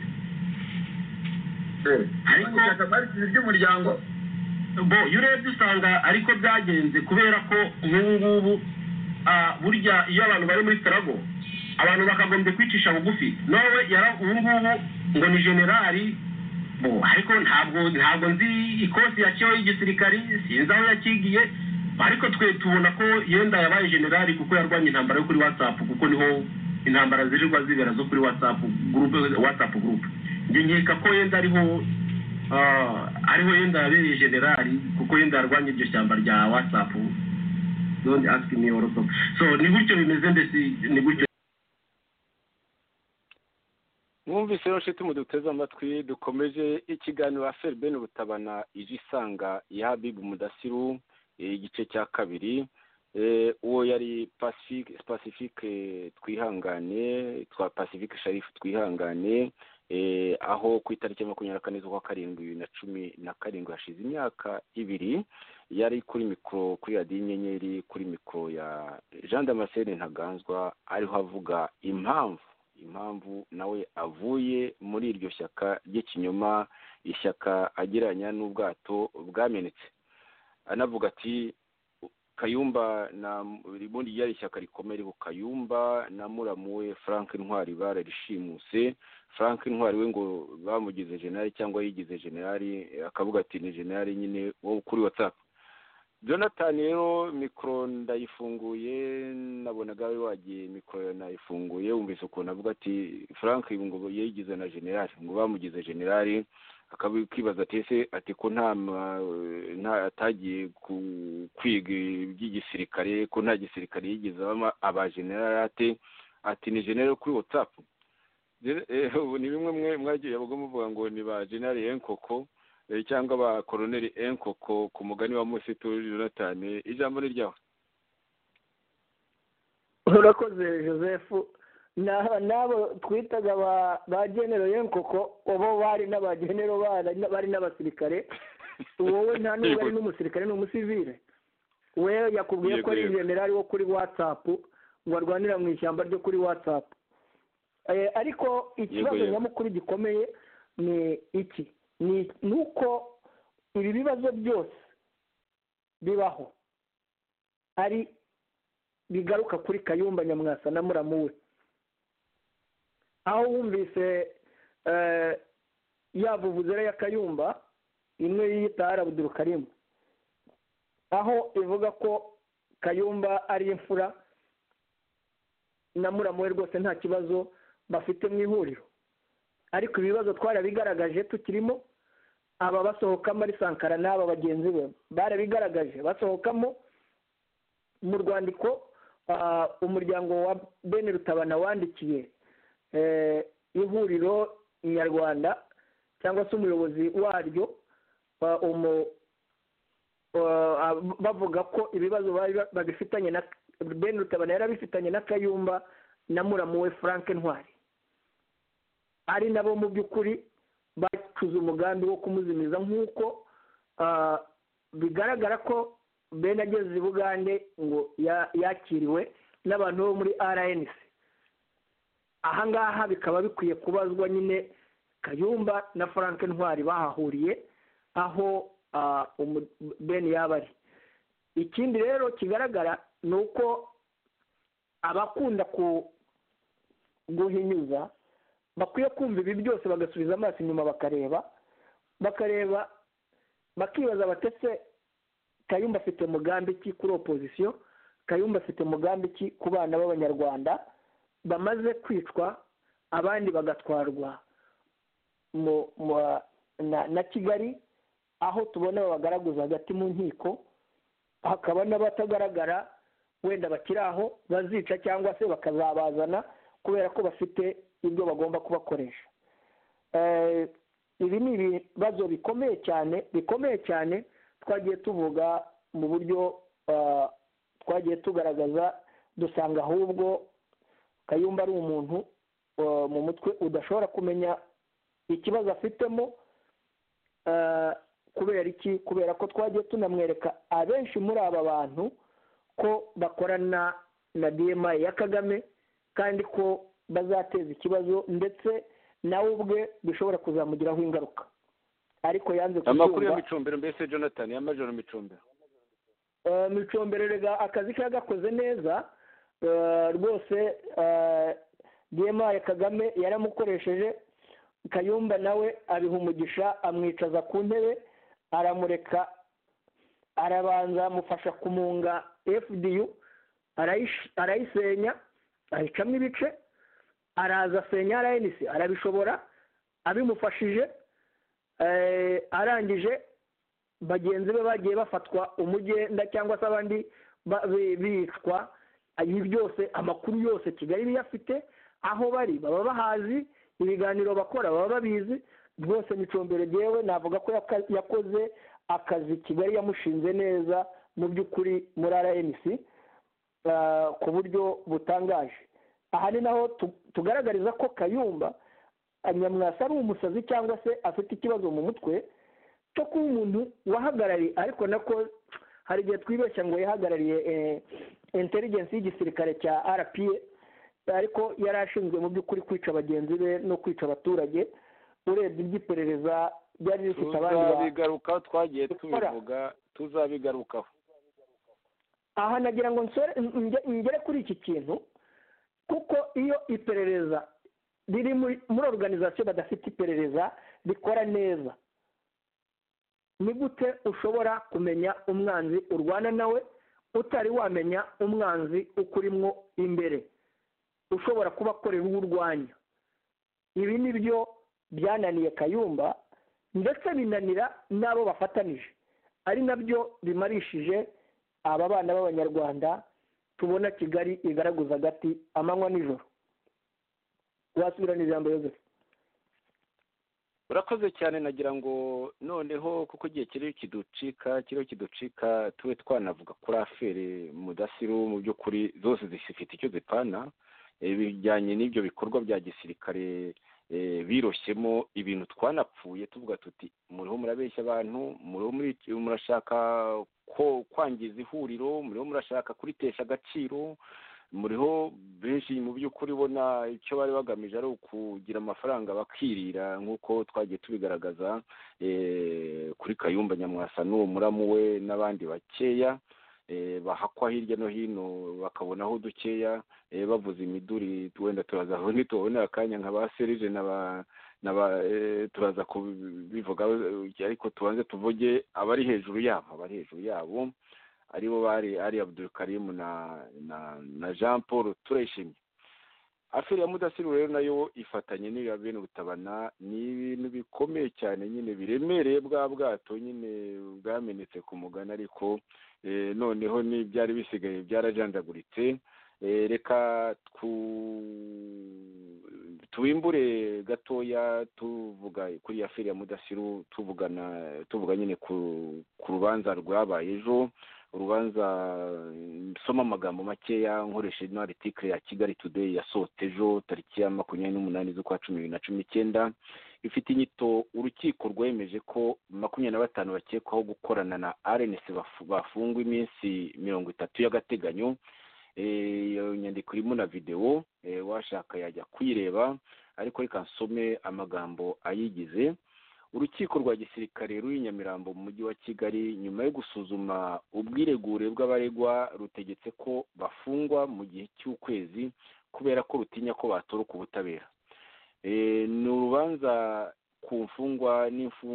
Eh, ariko ishyaka bari ry'umuryango. Bo yurebye usanga ariko byagenze kubera ko nk'ubu ngubu burya iyo abantu bari muri Tarago abantu bakagombye kwicisha bugufi. Nawe yara ubu ngubu ngo ni generali, bo ariko ntabwo ntabwo nzi ikosi yaciyeho y'igisirikari, sinzi aho yakigiye, ariko twe tubona ko yenda yabaye generali kuko yarwanye intambara yo kuri WhatsApp, kuko niho intambara zirirwa zibera zo kuri WhatsApp group, WhatsApp group. Nge nkeka ko yenda ariho ah ariho yenda yabereye generali kuko yenda yarwanye iryo shyamba rya WhatsApp. Don't ask me also. So ni gutyo bimeze, ndetse ni gutyo. Mwumvise rero shiti muduteze amatwi, dukomeje ikiganiro Affaire Ben Rutabana ijisanga ya Habib Mudasiru, igice cya kabiri. Uwo yari Pacifique Pacifique twihangane, twa Pacifique Sharif twihangane, aho ku itariki ya makumyabiri na kane z'ukwa karindwi bibiri na cumi na karindwi hashize imyaka ibiri, yari kuri mikoro kuri radiyo Inyenyeri, kuri mikoro ya Jean Damascene Ntaganzwa, ariho avuga impamvu impamvu nawe avuye muri iryo shyaka ry'ikinyoma, ishyaka agereranya n'ubwato bwamenetse. Anavuga ati Kayumba na ribundi yari ishyaka rikomeye, ku Kayumba na muramu we Frank Ntwari bararishimuse. Frank Ntwari we ngo bamugize generali cyangwa yigize generali, akavuga ati ni generali nyine wo kuri WhatsApp. Jonathan rero mikoro ndayifunguye, nabonaga we wagiye mikoro nayifunguye, wumvise ukuntu avuga ati Frank ngo yigize na generali, ngo bamugize generali. Akabikibaza ati ese ati ko nta nta atagiye kwiga iby'igisirikare, ko nta gisirikare yigize aba generali, ate ati ni generali kuri WhatsApp. Ubu ni bimwe mwe mwagiye bavuga muvuga ngo ni ba generali Enkoko cyangwa ba Colonel Enkoko ku mugani wa Musitu Jonathan. Ijambo ni ryawe. Urakoze Joseph. Nabo twitaga ba General Enkoko, obo bari n'aba General bari n'abasirikare. Wowe nta n'ubwo ari n'umusirikare n'umusivile. We yakubwiye ko ari general wo kuri WhatsApp, ngo arwanira mu ishyamba ryo kuri WhatsApp. Ariko ikibazo nyamukuru gikomeye ni iki, ni nuko ibi bibazo byose bibaho ari bigaruka kuri Kayumba Nyamwasa na muramu we. Aho wumvise yavuvuze ya Kayumba imwe yiyita Abdul Karim, aho ivuga ko Kayumba ari imfura na muramu we rwose nta kibazo bafite mu ihuriro. Ariko ibibazo twarabigaragaje tukirimo, aba basohokamo ari Sankara n'aba bagenzi be barabigaragaje basohokamo. Mu rwandiko umuryango wa Ben Rutabana wandikiye ihuriro nyarwanda cyangwa se umuyobozi waryo bavuga ko ibibazo babifitanye na Ben Rutabana yarabifitanye na Kayumba na muramu we Frank Ntwari, ari nabo mu by'ukuri bacuze umugambi wo kumuzimiza, nk'uko bigaragara ko Ben ageze i Bugande ngo yakiriwe n'abantu bo muri R N C. Aha ngaha bikaba bikwiye kubazwa nyine Kayumba na Frank Ntwari bahahuriye aho Ben yaba ari. Ikindi rero kigaragara ni uko abakunda guhinyuza bakwiye kumva ibi byose bagasubiza amaso inyuma bakareba bakareba bakibaza batese Kayumba afite umugambi ki kuri opposition, Kayumba afite umugambi ki ku bana b'Abanyarwanda bamaze kwicwa abandi bagatwarwa mu na Kigali, aho tubona babagaragaza hagati mu nkiko, hakaba n'abatagaragara wenda bakiri aho bazica cyangwa se bakazabazana kubera ko bafite ibyo bagomba kubakoresha. Ibi ni ibibazo bikomeye cyane bikomeye cyane twagiye tuvuga mu buryo twagiye tugaragaza, dusanga ahubwo Kayumba ari umuntu mu mutwe udashobora kumenya ikibazo afitemo. Kubera iki? Kubera ko twagiye tunamwereka abenshi muri aba bantu ko bakorana na D M I ya Kagame kandi ko bazateza ikibazo ndetse nawe ubwe bishobora kuzamugiraho ingaruka, ariko yanze kubyumva. Amakuru ya Micombero mbese Jonathan ya Major Micombero uh, Micombero rega akazi ke yagakoze neza rwose. D M I ya Kagame yaramukoresheje, Kayumba nawe abiha umugisha, amwicaza ku ntebe, aramureka, arabanza amufasha kumunga F D U, arayisenya ahicamo ibice, araza asenya R N C, arabishobora abimufashije. Arangije bagenzi be bagiye bafatwa umugenda cyangwa se abandi bicwa. Ibi byose amakuru yose Kigali biyafite, aho bari baba bahazi, ibiganiro bakora baba babizi. Rwose Micombero jewe navuga ko yakoze akazi Kigali yamushinze neza mu by'ukuri muri R N C ku buryo butangaje. Aha ni naho tugaragariza ko Kayumba Nyamwasa ari umusazi cyangwa se afite ikibazo mu mutwe cyo kuba umuntu wahagarariye, ariko nako hari igihe twibeshya ngo yahagarariye intelligence y'igisirikare cya R P A, ariko yari ashinzwe mu by'ukuri kwica bagenzi be no kwica abaturage. Urebye iby'iperereza byari bifite abandi tuzabigarukaho, twagiye tubivuga, tuzabigarukaho. Aha nagira ngo ngere kuri iki kintu, kuko iyo iperereza riri muri organization badafite iperereza rikora neza, ni gute ushobora kumenya umwanzi urwana nawe utari wamenya umwanzi ukurimwo imbere ushobora kuba akorera uwo urwanya? Ibi ni byo byananiye Kayumba ndetse binanira n'abo bafatanije, ari nabyo bimarishije aba bana b'Abanyarwanda tubona Kigali igaragaza gati amanywa nijoro. Wasubirana ijambo Joseph. Urakoze cyane. Nagira ngo noneho kuko igihe kiri kiducika kiriho kiducika tube twanavuga kuri afere Mudasiru. Mu by'ukuri zose zifite icyo zipana, bijyanye n'ibyo bikorwa bya gisirikare biroshyemo ibintu twanapfuye tuvuga tuti muriho murabeshya abantu, muriho murashaka ko kwangiza ihuriro, muriho murashaka kuritesha agaciro, muriho benshi mu by'ukuri bona icyo bari bagamije ari ukugira amafaranga bakirira, nk'uko twagiye tubigaragaza kuri Kayumba Nyamwasa n'uwo muramu we n'abandi bakeya bahakwa hirya no hino bakabonaho dukeya bavuza imiduri. Wenda turazaho ntitubone akanya nka ba Serije turaza kubivuga ariko tubanze tuvuge abari hejuru yabo abari hejuru yabo aribo bari ari Abdul Karim na na Jean Paul Turayishimye. Aferi ya Mudasiru rero nayo ifatanye n'iya bene Rutabana ni ibintu bikomeye cyane nyine biremereye bwa bwato nyine bwamenetse ku mugana ariko noneho ni byari bisigaye byarajandaguritse. Reka tuwimbure gatoya tuvuga kuri Aferi ya Mudasiru tuvugana tuvuga nyine ku rubanza rwabaye ejo, urubanza nsoma amagambo makeya nkoresheje ino article ya Kigali Today yasohotse ejo tariki ya makumyabiri n'umunani z'ukwa cumi bibiri na cumi n'icyenda, ifite inyito urukiko rwemeje ko makumyabiri na batanu bakekwaho gukorana na R N C bafungwa iminsi mirongo itatu y'agateganyo. Iyo nyandiko irimo na video washaka yajya kuyireba ariko reka nsome amagambo ayigize. Urukiko rwa gisirikare ruri Nyamirambo mu mujyi wa Kigali nyuma yo gusuzuma ubwiregure bw'abaregwa rutegetse ko bafungwa mu gihe cy'ukwezi kubera ko rutinya ko batoroka ubutabera. Ni urubanza ku mfungwa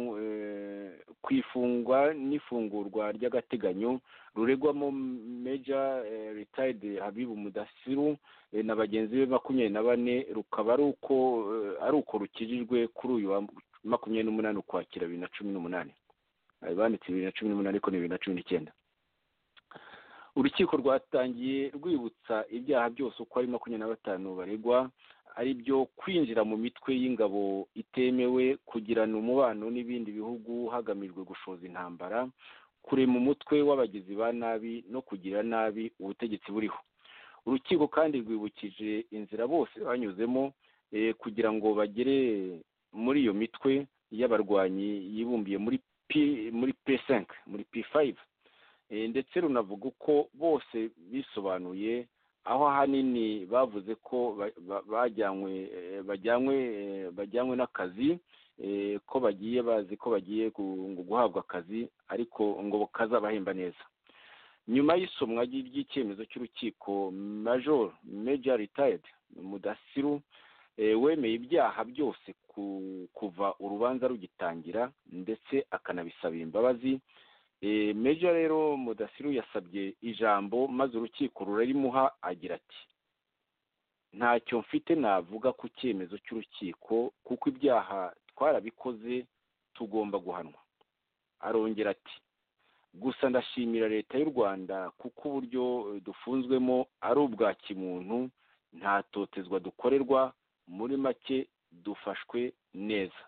kwifungwa n'ifungurwa ry'agateganyo ruregwamo Major Retired Habibu Mudasiru na bagenzi be makumyabiri na bane, rukaba ari uko ari uko rukijijwe kuri uyu makumyabiri n'umunani ukwakira bibiri na cumi n'umunani. Banditse bibiri na cumi n'umunani ariko ni bibiri na cumi n'icyenda. Urukiko rwatangiye rwibutsa ibyaha byose uko ari makumyabiri na batanu baregwa, ari byo kwinjira mu mitwe y'ingabo itemewe, kugirana umubano n'ibindi bihugu hagamijwe gushoza intambara, kurema umutwe w'abagizi ba nabi no kugira nabi ubutegetsi buriho. Urukiko kandi rwibukije inzira bose banyuzemo kugira ngo bagere muri iyo mitwe y'abarwanyi yibumbiye muri P muri P cinq muri P five, ndetse runavuga uko bose bisobanuye aho ahanini bavuze ko bajyanywe bajyanywe bajyanywe n'akazi, ko bagiye bazi ko bagiye guhabwa akazi ariko ngo kazabahemba neza. Nyuma y'isomwa ry'icyemezo cy'urukiko, Major Major Retired Mudasiru wemeye ibyaha byose kuva urubanza rugitangira ndetse akanabisabira imbabazi. Major rero Mudasiru yasabye ijambo maze urukiko rurarimuha agira ati ntacyo mfite navuga ku cyemezo cy'urukiko kuko ibyaha twarabikoze tugomba guhanwa. Arongera ati gusa ndashimira leta y'u Rwanda kuko uburyo dufunzwemo ari ubwa kimuntu, nta totezwa dukorerwa, muri make dufashwe neza.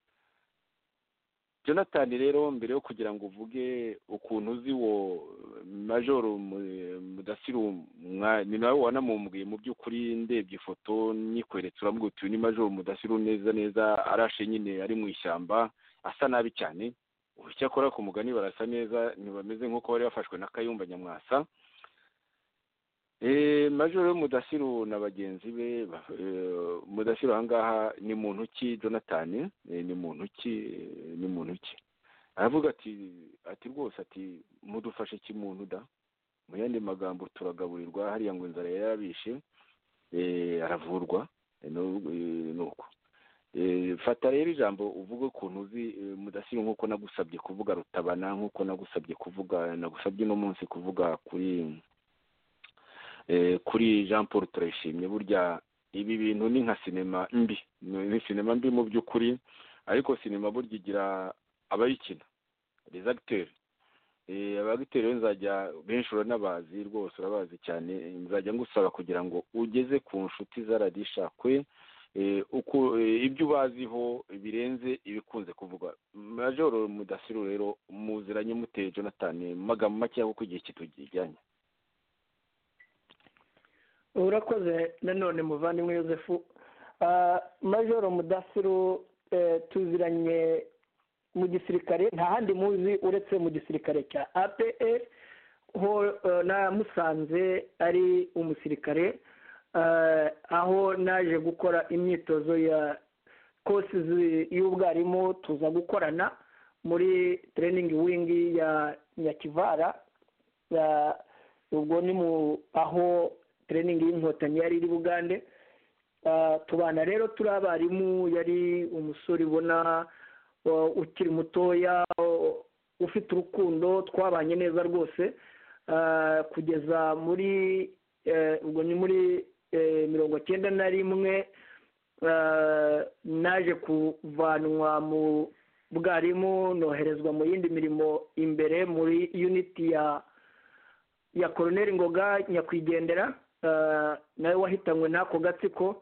Jonathan rero mbere yo kugira ngo uvuge ukuntu uzi wo Major Mudasiru ni nawe wanamumbwiye mu by'ukuri ndebye ifoto nyikweretse uravuga uti ni Major Mudasiru neza neza arashe nyine ari mu ishyamba asa nabi cyane. Ucyakora ku mugani barasa neza, ntibameze nk'uko bari bafashwe na Kayumba Nyamwasa. Eh Major Mudasiru na bagenzi be Mudasiru ahangaha ni muntu ki Jonathan? Ni muntu ki ni muntu ki aravuga ati ati rwose ati mudufashe kimuntu da, mu yandi magambo turagaburirwa hariya ngo inzara yarabishe, eh aravurwa nuko. Eh fata rero ijambo uvuge ukuntu uzi Mudasiru nk'uko nagusabye kuvuga Rutabana, nk'uko nagusabye kuvuga nagusabye no munsi kuvuga kuri kuri Jean Paul Turayishimye. Burya ibi bintu ni nka sinema mbi, ni sinema mbi mu by'ukuri, ariko sinema burya igira abayikina les acteurs. Eh abagitero nzajya benshi uranabazi rwose urabazi cyane, nzajya ngusaba kugira ngo ugeze ku nshuti zaradishakwe uko ibyo ubaziho birenze ibikunze kuvuga. Major Mudasiru rero muziranye muteye Jonathan magambo make yako kugiye kitujyanye. Urakoze nanone muvandimwe Yosefu. Major Mudasiru tuziranye mu gisirikare, nta handi muzi uretse mu gisirikare cya A P R ho na Musanze ari umusirikare, aho naje gukora imyitozo ya courses y'ubwarimu tuza gukorana muri training wing ya Nyakivara. Ubwo ni mu aho training y'inkotanyi yari iri Bugande. tubana rero turi abarimu, yari umusore ubona ukiri mutoya ufite urukundo, twabanye neza rwose kugeza muri ubwo ni muri mirongo cyenda na rimwe naje kuvanwa mu bwarimu noherezwa mu yindi mirimo imbere muri uniti ya ya Colonel Ngoga nyakwigendera nawe wahitanywe n'ako gatsiko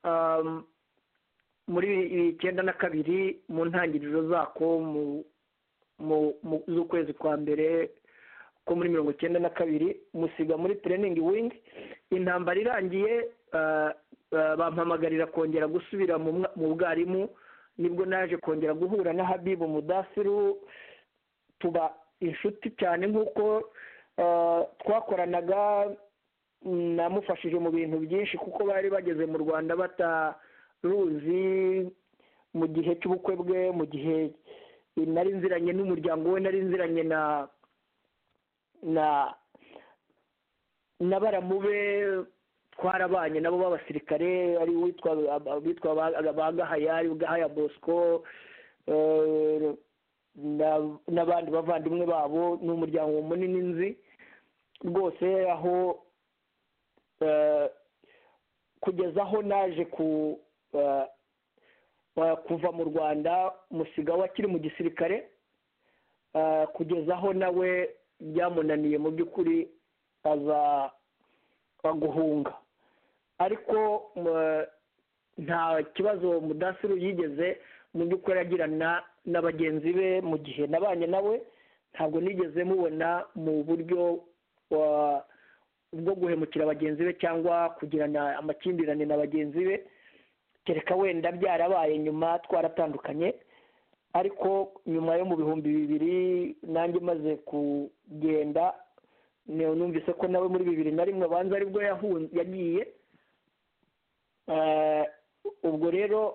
muri icyenda na kabiri mu ntangiriro zako mu z'ukwezi kwa mbere ko muri mirongo icyenda na kabiri musiga muri training wing. Intambara irangiye bampamagarira kongera gusubira mu bwarimu, nibwo naje kongera guhura na Habibu Mudasiru, tuba inshuti cyane nk'uko twakoranaga. Namufashije mu bintu byinshi kuko bari bageze mu Rwanda bataruzi mu gihe cy'ubukwe bwe, mu gihe nari nziranye n'umuryango we, nari nziranye na na na baramube, twarabanye nabo b'abasirikare, ari witwa bitwa ba Gahaya, Gahaya Bosco n'abandi bavandimwe babo, n'umuryango munini nzi rwose, aho kugeza aho naje ku kuva mu Rwanda musiga wakiri mu gisirikare, kugeza aho nawe byamunaniye mu by'ukuri aza guhunga. Ariko nta kibazo Mudasiru yigeze mu by'ukuri agirana na bagenzi be mu gihe nabanye nawe, ntabwo nigeze mubona mu buryo bwo guhemukira bagenzi be cyangwa kugirana amakimbirane na bagenzi be, kereka wenda byarabaye nyuma twaratandukanye. Ariko nyuma yo mu bihumbi bibiri nanjye maze kugenda, numvise ko nawe muri bibiri na rimwe banza aribwo yagiye. Ubwo rero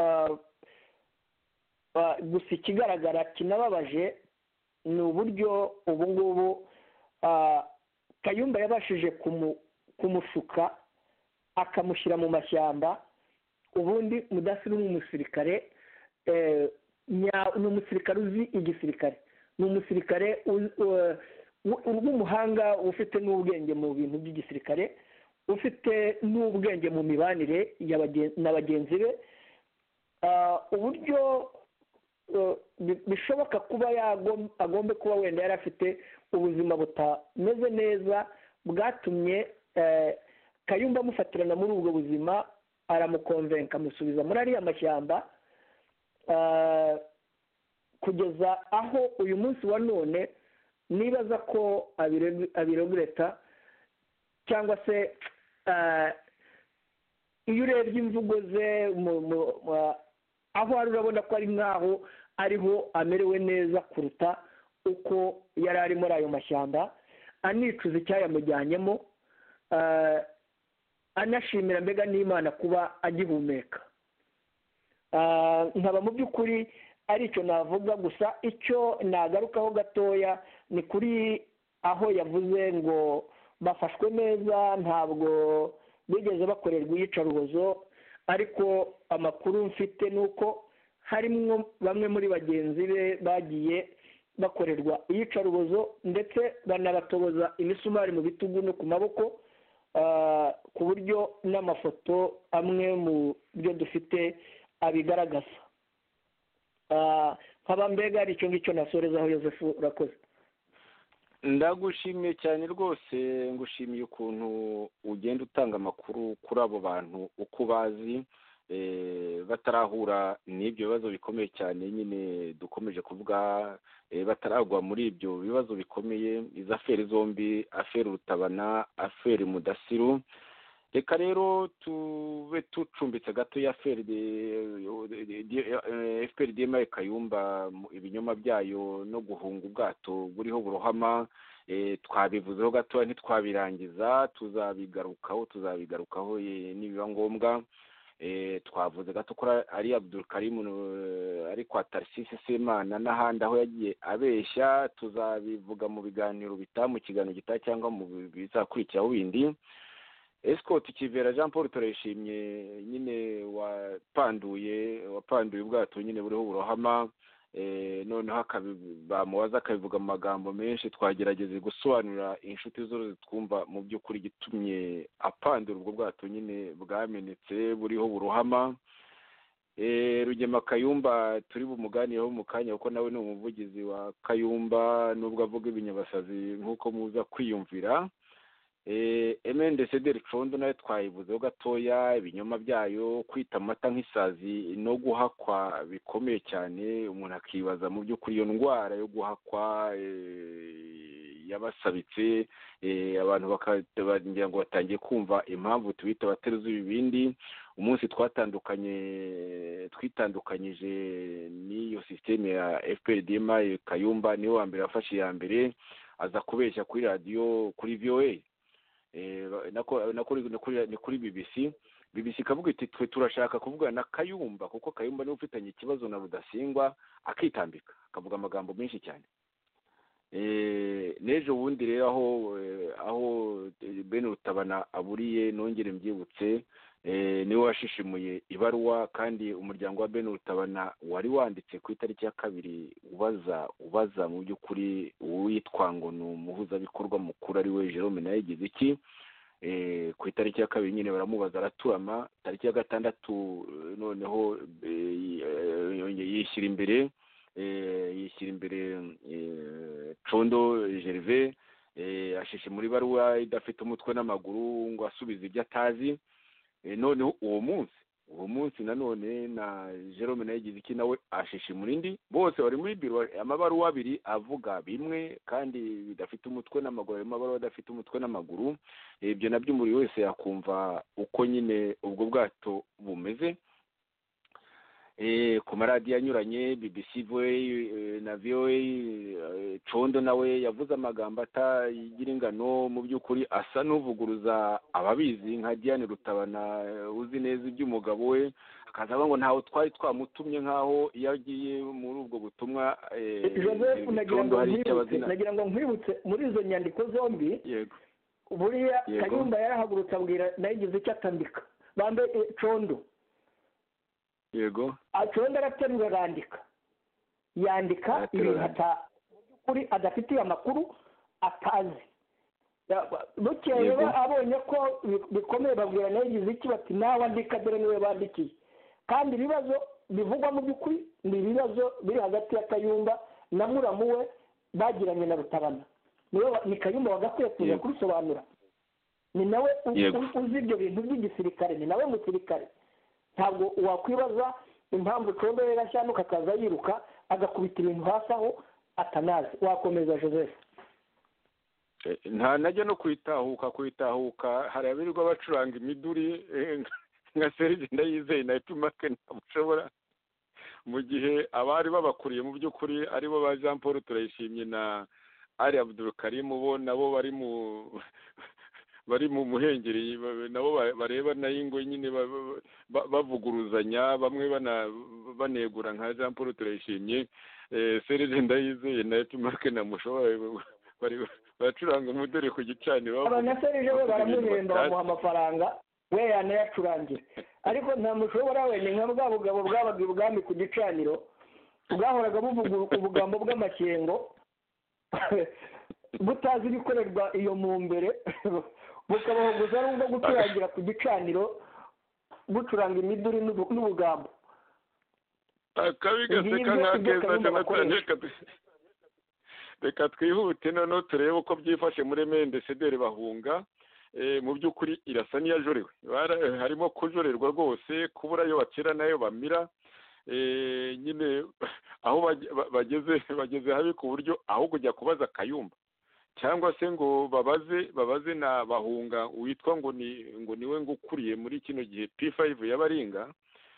gusa ikigaragara kinababaje ni uburyo ubu ngubu Kayumba yabashije kumushuka akamushyira mu mashyamba. Ubundi Mudasiru ni umusirikare, ni umusirikare uzi igisirikare, ni umusirikare w'umuhanga, ufite n'ubwenge mu bintu by'igisirikare, ufite n'ubwenge mu mibanire na bagenzi be. Uburyo bishoboka kuba agomba kuba wenda yari afite ubuzima butameze neza bwatumye Kayumba amufatirana muri ubwo buzima, aramukonvenka amusubiza muri ariya mashyamba, kugeza aho uyu munsi wa none nibaza ko abiregureta, cyangwa se iyo urebye imvugo ze aho ari urabona ko ari nk'aho ariho amerewe neza kuruta uko yari ari muri ayo mashyamba, anicuza icyayamujyanyemo, anashimira mbega n'Imana kuba agihumeka. Nkaba mu by'ukuri ari icyo navuga. Gusa icyo nagarukaho gatoya ni kuri aho yavuze ngo bafashwe neza, ntabwo bigeze bakorerwa iyicarubozo, ariko amakuru mfite ni uko harimo bamwe muri bagenzi be bagiye bakorerwa iyicarubozo, ndetse banabatoboza imisumari mu bitugu no ku maboko, ku buryo n'amafoto amwe mu byo dufite abigaragaza. nkaba mbega ari icyo ngicyo nasorezaho. Yosefu, urakoze. ndagushimiye cyane rwose, ngushimiye ukuntu ugenda utanga amakuru kuri abo bantu uko bazi batarahura n'ibyo bibazo bikomeye cyane nyine dukomeje kuvuga, bataragwa muri ibyo bibazo bikomeye, izi aferi zombi, aferi Rutabana, aferi Mudasiru. Reka rero tube tucumbitse gato ya aferi F P R D M Kayumba, ibinyoma byayo no guhunga ubwato buriho burohama. Twabivuzeho gato ntitwabirangiza, tuzabigarukaho tuzabigarukaho nibiba ngombwa. Twavuze gato ko ari Abdul Karim ari kwa Tarsisi Semana n'ahandi aho yagiye abeshya, tuzabivuga mu biganiro bita mu kiganiro gita cyangwa mu bizakurikiraho bindi. Escort Kivera Jean Paul turayishimye nyine wapanduye wapanduye ubwato nyine buriho uburohama eh noneho bamubaza akabivuga mu magambo menshi twagerageze gusobanura inshuti zose twumva mu by'ukuri gitumye apandura ubwo bwato nyine bwamenetse buriho burohama. eh Rugema Kayumba turi bumuganiyeho mu kanya kuko nawe ni umuvugizi wa Kayumba nubwo avuga ibinyabasazi nkuko muza kwiyumvira. eh M N D C D Condo nayo twayivuzeho gatoya ibinyoma byayo kwita amata nk'isazi no guhakwa bikomeye cyane umuntu akibaza mu by'ukuri iyo ndwara yo guhakwa yabasabitse abantu bakagira ngo batangiye kumva impamvu tubita bateruza ibibindi. Umunsi twatandukanye twitandukanyije n'iyo systeme ya F P R D M A Kayumba niwe wa mbere afashe ya mbere aza kubeshya kuri radio kuri V O A eh nako ni kuri B B C B B C kavuga iti twe turashaka kuvugana na Kayumba kuko Kayumba niwe ufitanye ikibazo na Rudasingwa akitambika akavuga amagambo menshi cyane. eh nejo bundi rero aho aho Ben Rutabana aburiye nongere mbyibutse eh niwe washishimuye ibaruwa kandi umuryango wa Ben Rutabana wari wanditse ku itariki ya kabiri ubaza ubaza mu by'ukuri witwa ngo ni umuhuza bikorwa mukuru ari we Jerome nayigize iki eh ku itariki ya kabiri nyine baramubaza araturama tariki ya gatandatu noneho yishyira imbere eh yishyira imbere Condo Gervais eh ashishe muri baruwa idafite umutwe n'amaguru ngo asubize ibyo atazi. None uwo munsi uwo munsi nanone na Jerome nayigize iki nawe ashishe muri ndi bose bari muri biro amabaruwa abiri avuga bimwe kandi bidafite umutwe n'amaguru amabaruwa adafite umutwe n'amaguru. Ibyo nabyo muri wese yakumva uko nyine ubwo bwato bumeze. eh ku maradiyo anyuranye B B C na V O A Condo nawe yavuze amagambo atayigira ingano mu by'ukuri asa n'uvuguruza ababizi nka Diane Rutabana uzi neza iby'umugabo we akazavuga ngo ntawe twari twamutumye nkaho iyo agiye muri ubwo butumwa. eh nagira ngo nkwibutse muri izo nyandiko zombi yego buriya Kayumba yarahagurutse abwira nayigize icyo atambika bambe Condo yego Condo araterura arandika yandika ibintu ata kuri adafitiye amakuru atazi. Bukeye abonye ko bikomeye babwira nayigize iki bati nawe andika dore niwe bandikiye kandi ibibazo bivugwa mu by'ukuri ni ibibazo biri hagati ya Kayumba na muramu we bagiranye na Rutabana niwe ni Kayumba wagakwiye kuza kubisobanura ni nawe uzi ibyo bintu by'igisirikare ni nawe musirikare. Ntabwo wakwibaza impamvu Condo yarashyanuka akaza yiruka agakubita ibintu hasi aho atanazi. Wakomeza Joseph. nta najya no kwitahuka kwitahuka hari abirirwa bacuranga imiduri nka Serge Ndayizeye na Epimake ntamushobora mu gihe abari babakuriye mu by'ukuri aribo ba Jean Paul Turayishimye na Ali Abdul Karim bo nabo bari mu bari mu muhengeri nabo bareba nayingo nyine bavuguruzanya bamwe banegura nka Jean Paul Turayishimye. Serge Ndayizeye na Epimake ntamushobora bari bacuranga umuduri ku gicaniro abanyaserije bo baramuhemba bamuha amafaranga we yanayacurangira ariko nta mushobora we ni nka bwa bugabo bwabaga ubwami ku gicaniro bwahoraga buvuga ubugambo bw'amashyengo butazi ibikorerwa iyo mu mbere bukabaho gusa n'ubwo gucurangira ku gicaniro gucuranga imiduri n'ubugambo akabi gaseka nk'akeza cyane. Reka twihute noneho turebe uko byifashe muri M N D C D bahunga. Mu by'ukuri irasa n'iyajorewe harimo kujorerwa rwose kubura yo bakira nayo bamira. Nyine aho bageze bageze habi ku buryo aho kujya kubaza Kayumba cyangwa se ngo babaze babaze na bahunga witwa ngo ni ngo niwe ngukuriye muri kino gihe P five y'abaringa.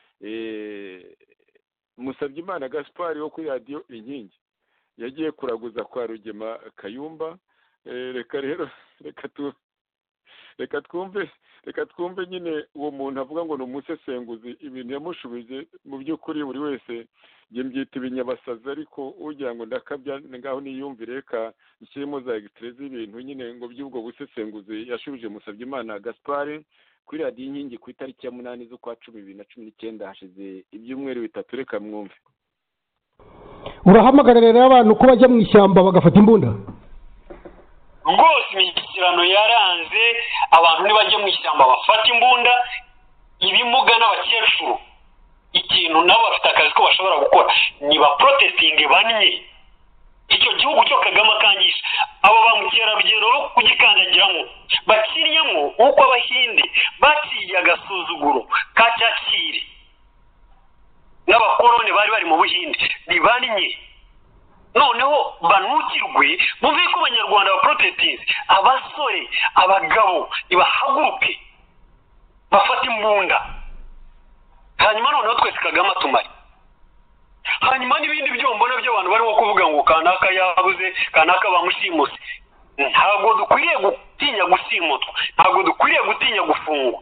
Musabyimana Gaspard wo kuri radio Inkingi yagiye kuraguza kwa Rugema Kayumba. Reka rero reka tu reka twumve reka twumve nyine uwo muntu avuga ngo ni umusesenguzi ibintu yamushubije mu by'ukuri buri wese njye mbyita ibinyabasazi ariko ugira ngo ndakabya ngaho niyumvire reka nshyiremo za egitere z'ibintu nyine ngo by'ubwo busesenguzi yashubije Musabyimana Gaspard kuri radiyo inkingi ku itariki ya munani z'ukwa cumi bibiri na cumi n'icyenda hashize ibyumweru bitatu reka mwumve. Urahamagarira rero abantu ko bajya mu ishyamba bagafata imbunda rwose imishyikirano yaranze abantu ntibajya mu ishyamba bafata imbunda ibimuga n'abakecuru ikintu nabo bafite akazi ko bashobora gukora ni ba protesting banye icyo gihugu cyo Kagame akangisha abo ba mukerarugendo bo kugikandagiramo bakiryamo uko abahinde baciye agasuzuguro ka cyakire n'abakoroni bari bari mu Buhinde nibanye noneho banukirwe muve ko abanyarwanda ba protesting abasore abagabo ibahaguruke bafata imbunda hanyuma noneho twese Kagame atumari hanyuma n'ibindi byombona by'abantu barimo kuvuga ngo kanaka yabuze kanaka bamushimuse ntabwo dukwiriye gutinya gusimutwa ntabwo dukwiriye gutinya gufungwa.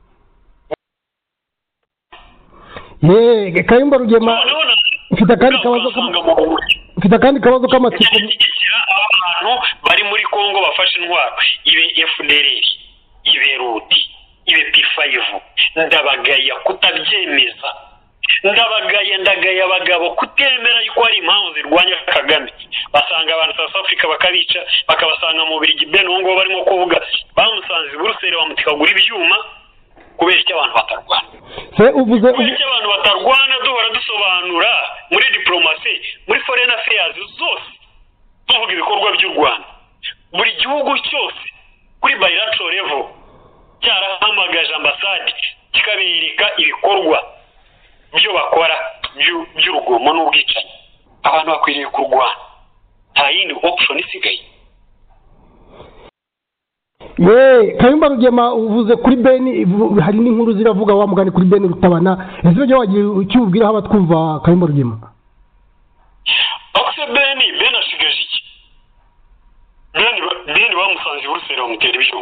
ye Kayumba Rugema mfite kandi kabazo mfite kandi kabazo k'amatsiko abantu bari muri Kongo bafashe intwaro ibe F D L R ibe Rudi ibe P five ndabagaya kutabyemeza ndabagaya ndagaya abagabo kutemera yuko ari impamvu zirwanya Kagame basanga abantu South Africa bakabica bakabasanga mu Bubiligi Benongo barimo kuvuga bamusanze Buruseli bamutikagura ibyuma kubera icyo abantu batarwana se uvuze kubera icyo abantu batarwana duhora dusobanura muri diplomasi muri foreign affairs zose tuvuga ibikorwa by'u Rwanda buri gihugu cyose kuri bilateral level cyarahamagaje ambasade kikabereka ibikorwa byo bakora by'urugomo n'ubwicanyi abantu bakwiriye kurwana nta yindi option isigaye. ye Kayumba Rugema uvuze kuri Beni hari n'inkuru ziravuga wa mugani kuri Beni Rutabana ese byo wagiye ucyubwira haba twumva Kayumba Rugema akse Beni Beni ashigaje iki Beni Beni bamusanze Buruseli bamutera ibyuma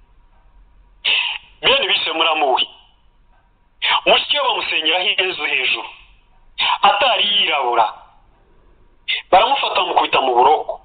Beni bise muri amuwe mushike bamusenyeraho iherezo hejuru atari yirabura baramufata mukubita mu buroko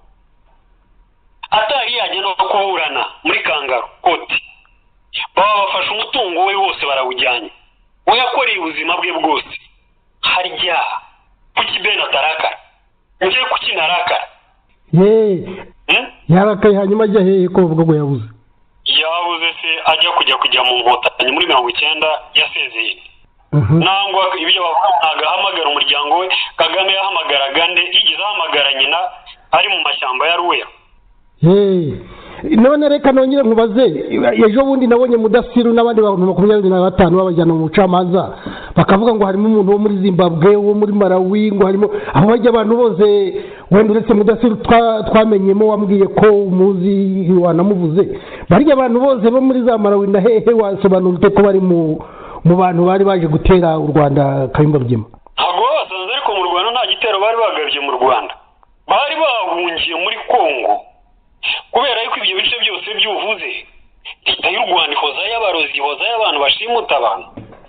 atari yajya no kuburana muri Kangaru koti baba bafashe umutungo we wose barawujyanye we yakoreye ubuzima bwe bwose harya kuki Beni atarakara ngiye kuki narakara ye yarakaye hanyuma ajya hehe ko bavuga ngo yabuze yabuze se ajya kujya kujya mu nkotanyi muri mirongo icyenda yasezeye nangwa ibyo bavuga agahamagara umuryango we Kagame yahamagaraga nde yigize ahamagara nyina ari mu mashyamba ya Ruwera. Hey, none reka nongere nkubaze ejo bundi nabonye Mudasiru n'abandi bantu makumyabiri na batanu babajyana mu bucamanza bakavuga ngo harimo umuntu wo muri Zimbabwe wo muri Malawi ngo harimo aho bajya abantu bose wenda uretse Mudasiru twamenyemo wambwiye ko umuzi wanamuvuze barya abantu bose bo muri za Malawi na hehe wasobanura ute ko bari mu mu bantu bari baje gutera u Rwanda Kayumba Rugema ntabwo basanze ariko mu Rwanda nta gitero bari bagabye mu Rwanda bari bahungiye muri Kongo kubera yuko ibyo bice byose byuvuze leta y'u Rwanda ihoza y'abarozi ihoza y'abantu bashimuta abantu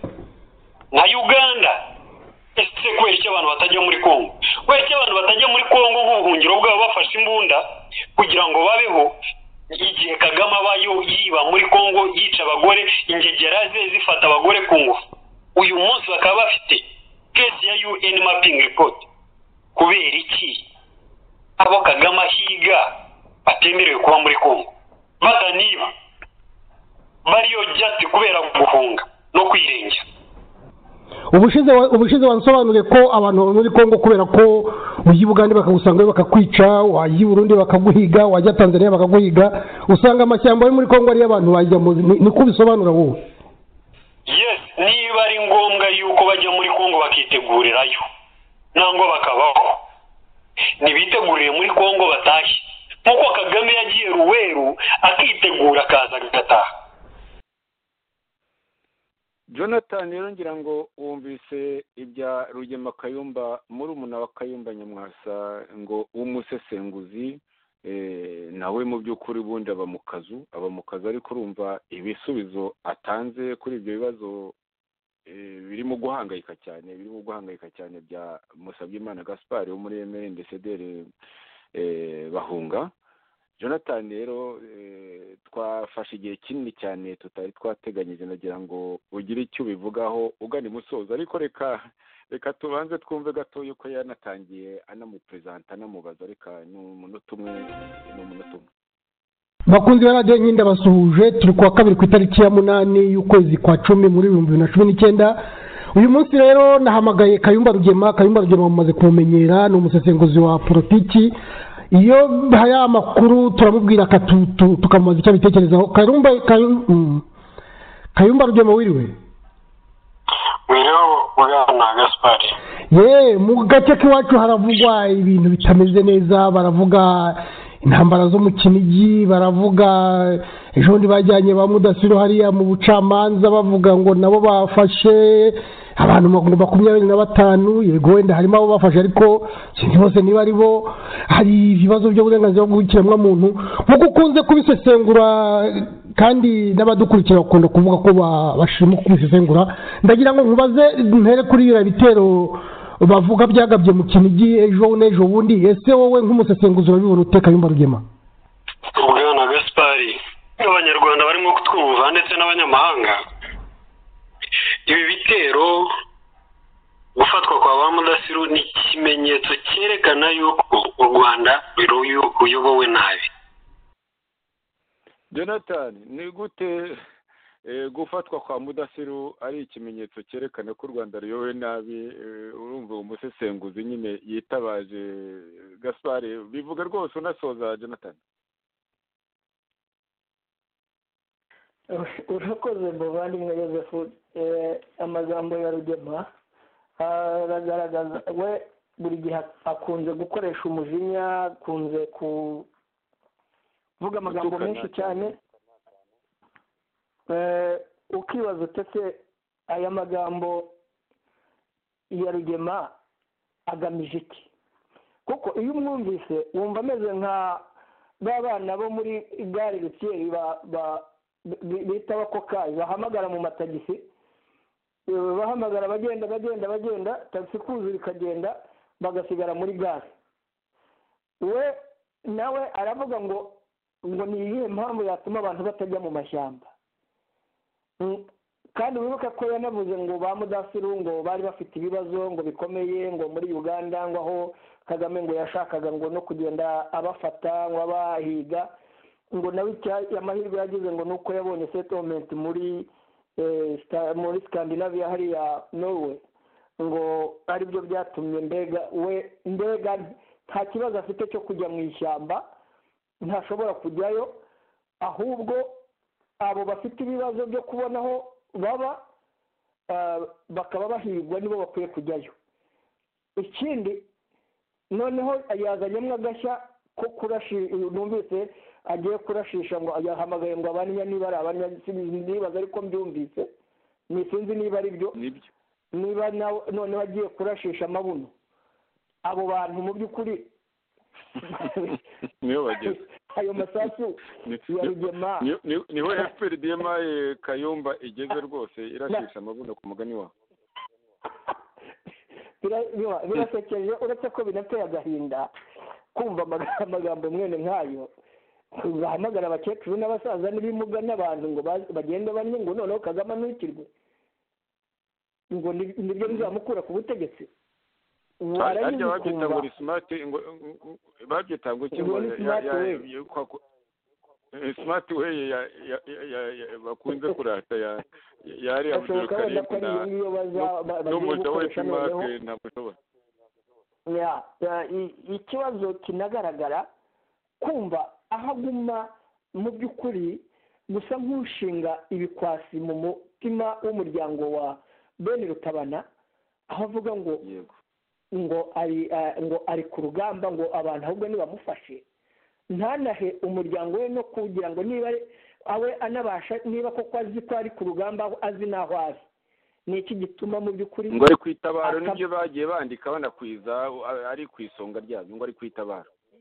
na Uganda ese kubera icyo abantu batajya muri Kongo kubera icyo abantu batajya muri Kongo nk'ubuhungiro bwabo bafashe imbunda kugira ngo babeho igihe Kagame abayo yiba muri Kongo yica abagore ingegera ze zifata abagore ku ngufu uyu munsi bakaba bafite case ya U N mapping report kubera iki abo Kagame ahiga atemerewe kuba muri Kongo bataniba bariyo just kubera guhunga no kwirengera ubushize ubushize wansobanuriye ko abantu muri Kongo kubera ko uyi Bugande bakagusanga bakakwica wayi Burundi bakaguhiga wajya Tanzania bakaguhiga usanga amashyamba yo muri Kongo ari abantu bajya ni kubisobanura wowe. Yes, niba ari ngombwa yuko bajya muri Kongo bakitegurirayo nangwa bakabaho nibiteguriye muri Kongo batashye nkuko Kagame yagiye Ruweru akitegura kaza gataha. Jonathan rero ngira ngo wumvise ibya Rugema Kayumba muri umuna wa Kayumba Nyamwasa ngo umusesenguzi nawe mu by'ukuri ubundi aba mu kazu aba mu kazu ariko urumva ibisubizo atanze kuri ibyo bibazo birimo guhangayika cyane birimo guhangayika cyane bya Musabyimana Gaspard wo muri M R N D C D R bahunga. Jonathan rero twafashe igihe kinini cyane tutari twateganyije nagira ngo ugire icyo ubivugaho ugana imusozo, ariko reka reka tubanze twumve gato yuko yanatangiye anamupresenta anamubaza, reka ni umunota umwe ni umunota umwe. Bakunzi ba radiyo nyine ndabasuhuje, turi kuwa kabiri ku itariki ya munani y'ukwezi kwa cumi muri ibihumbi bibiri na cumi n'icyenda. Uyu munsi rero nahamagaye Kayumba Rugema. Kayumba Rugema mumaze kumumenyera, ni umusesenguzi wa politiki. Iyo haya amakuru turamubwira tukamubaza icyo abitekerezaho. Kayumba Kayumba Rugema wiriwe? Wiriwe Bwana Gaspard. Ye mu gace k'iwacu haravugwa ibintu bitameze neza, baravuga intambara zo mu Kinigi, baravuga ejo ndi bajyanye ba Mudasiro hariya mu bucamanza bavuga ngo nabo bafashe abantu makumyabiri na batanu. Yego wenda harimo abo bafashe ariko sinzi bose niba ari bo. Hari ibibazo by'uburenganzira bw'ikiremwa muntu nk'uko ukunze kubisesengura kandi n'abadukurikira bakunda kuvuga ko bashima kubisesengura. Ndagira ngo nkubaze mpere kuri biriya bitero bavuga byagabye mu Kinigi ejo n'ejo bundi, ese wowe nk'umusesenguzi urabibona ute Kayumba Rugema? Bwana Gaspard, abanyarwanda barimo kutwumva ndetse n'abanyamahanga, ibi bitero gufatwa kwa ba Mudasiru ni ikimenyetso cyerekana yuko u Rwanda ruyobowe nabi. Jonathan, ni gute gufatwa kwa Mudasiru ari ikimenyetso cyerekana ko u Rwanda ruyobowe nabi? Urumva umusesenguzi nyine yitabaje Gaspard, bivuga rwose unasoza Jonathan. Urakoze muvandimwe Joseph. Amagambo ya Rugema aragaragaza we buri gihe akunze gukoresha umujinya, akunze kuvuga amagambo menshi cyane. Ukibaza utese aya magambo ya Rugema agamije iki? Kuko iyo umwumvise wumva ameze nka ba bana bo muri gare Rutieri bita abakokayi bahamagara mu matagisi, bahamagara bagenda bagenda bagenda tagisi kuzura ikagenda bagasigara muri gare. We nawe aravuga ngo ngo ni iyihe mpamvu yatuma abantu batajya mu mashyamba? Kandi wibuka ko yanavuze ngo ba Mudasiru ngo bari bafite ibibazo ngo bikomeye ngo muri Uganda, ngo aho Kagame ngo yashakaga ngo no kugenda abafata ngo abahiga, ngo nawe amahirwe yagize ngo nuko yabonye settlement muri muri Scandinavia hariya Norway, ngo ari byo byatumye mbega we mbega nta kibazo afite cyo kujya mu ishyamba, ntashobora kujyayo, ahubwo abo bafite ibibazo byo kubonaho baba bakaba bahigwa nibo bakwiye kujyayo. Ikindi noneho yazanyemo agashya ko kurashisha, numvise agiye kurashisha ngo yahamagaye ngo abanya niba ari abanya nibaza ariko mbyumvise nisinzi niba ari byo niba noneho agiye kurashisha amabuno. Abo bantu mu by'ukuri niyo bageze ayo masasu ya Rugema niho F P R D M Kayumba igeze rwose irashisha amabuno ku mugani wawe. Birasekeje uretse ko binateye agahinda kumva amagambo mwene nk'ayo, bahamagara abakecuru n'abasaza n'ibimuga n'abantu ngo bagende bamwe ngo noneho Kagame anukirwe ngo nibyo bizamukura ku butegetsi. Arajya babyita ngo smart ngo babyita ngo kimwe smart way bakunze kurata ya yari Abdul Karim n'umuja we smart ntabwo. Ya ikibazo kinagaragara kumva ahaguma mu by'ukuri gusa nk'ushinga ibikwasi mu mutima w'umuryango wa Ben Rutabana, aho avuga ngo ngo ari ngo ari ku rugamba ngo abantu ahubwo nibamufashe ntanahe umuryango we no kugira ngo niba awe anabasha niba koko azi ko ari ku rugamba azi naho ari. Ni iki gituma mu by'ukuri ngo ari kwitabaro nibyo bagiye bandika banakwiza ari ku isonga ryabyo ngo ari kwitabaro.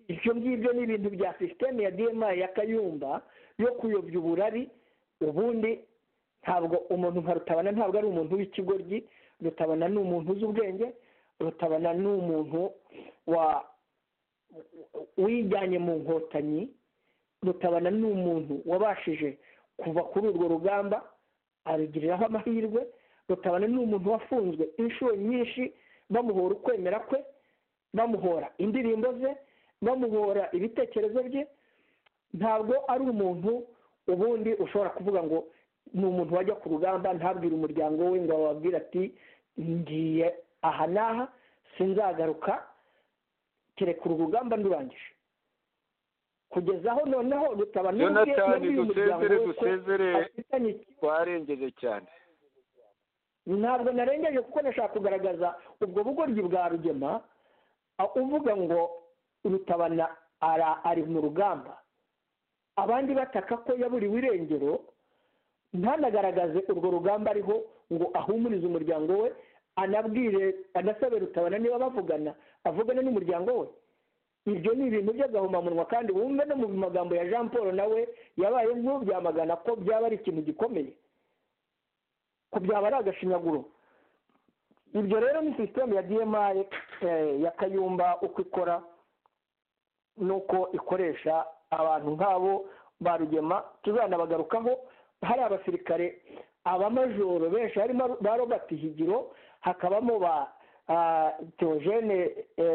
ibyo ngibyo ni ibintu bya sisiteme ya dma ya kayumba yo kuyobya uburari. Ubundi ntabwo umuntu nka Rutabana ntabwo ari umuntu w'ikigoryi. Rutabana ni umuntu uzi ubwenge. Rutabana ni umuntu wa wijyanye mu nkotanyi. Rutabana ni umuntu wabashije kuva kuri urwo rugamba arugiriraho amahirwe. Rutabana ni umuntu wafunzwe inshuro nyinshi bamuhora ukwemera kwe, bamuhora indirimbo ze, bamuhora ibitekerezo bye. Ntabwo ari umuntu ubundi ushobora kuvuga ngo ni umuntu wajya ku rugamba ntabwire umuryango we ngo ababwire ati ngiye aha n'aha sinzagaruka kereka uru rugamba ndurangije. Kugeza aho noneho Rutabana Jonathan dusezere dusezere twarengeje cyane. Ntabwo narengeje kuko nashaka kugaragaza ubwo bugoryi bwa Rugema uvuga ngo Rutabana ari mu rugamba, abandi bataka ko yaburiwe irengero, ntanagaragaze urwo rugamba ariho ngo ahumurize umuryango we, anabwire anasabe Rutabana niba bavugana avugane n'umuryango we. Ibyo ni ibintu by'agahomamunwa kandi wumve no mu magambo ya Jean Paul nawe yabaye nk'ubyamagana ko byaba ari ikintu gikomeye, ko byaba ari agashinyaguro. Ibyo rero ni sisiteme ya dma ya Kayumba uko ikora nuko ikoresha abantu nk'abo ba Rugema. Tuzanabagarukaho hari abasirikare abamajoro benshi harimo ba Robert Higiro, hakabamo ba Theogene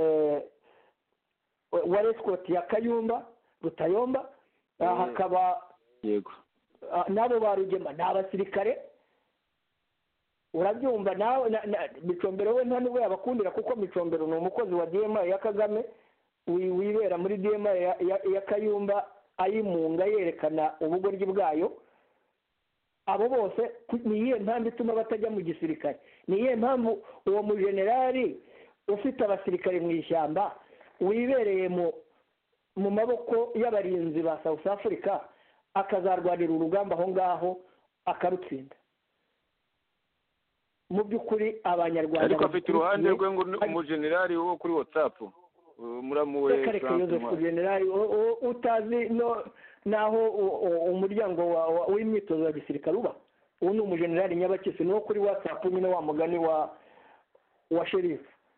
wa Rescott ya Kayumba Rutayomba, hakaba yego nabo ba Rugema ni abasirikare. Urabyumva nawe Micombero we nta nubwo yabakundira kuko Micombero ni umukozi wa dma ya Kagame wibera muri dma ya Kayumba ayimunga yerekana ubugoryi bwayo. Abo bose ni iyihe mpamvu ituma batajya mu gisirikare? Ni iyihe mpamvu uwo mujenerali ufite abasirikare mu ishyamba wibereye mu mu maboko y'abarinzi ba South Africa akazarwanira urugamba aho ngaho akarutsinda? Mu by'ukuri Abanyarwanda ariko afite uruhande rwe ngo umujenerali wo kuri WhatsApp muramuwe Joseph Generali utazi no naho umuryango w'imyitozo ya gisirikare uba. Uwo ni umujenerali Nyabakisi no kuri WhatsApp nyine wa mugani wa wa Sheriff.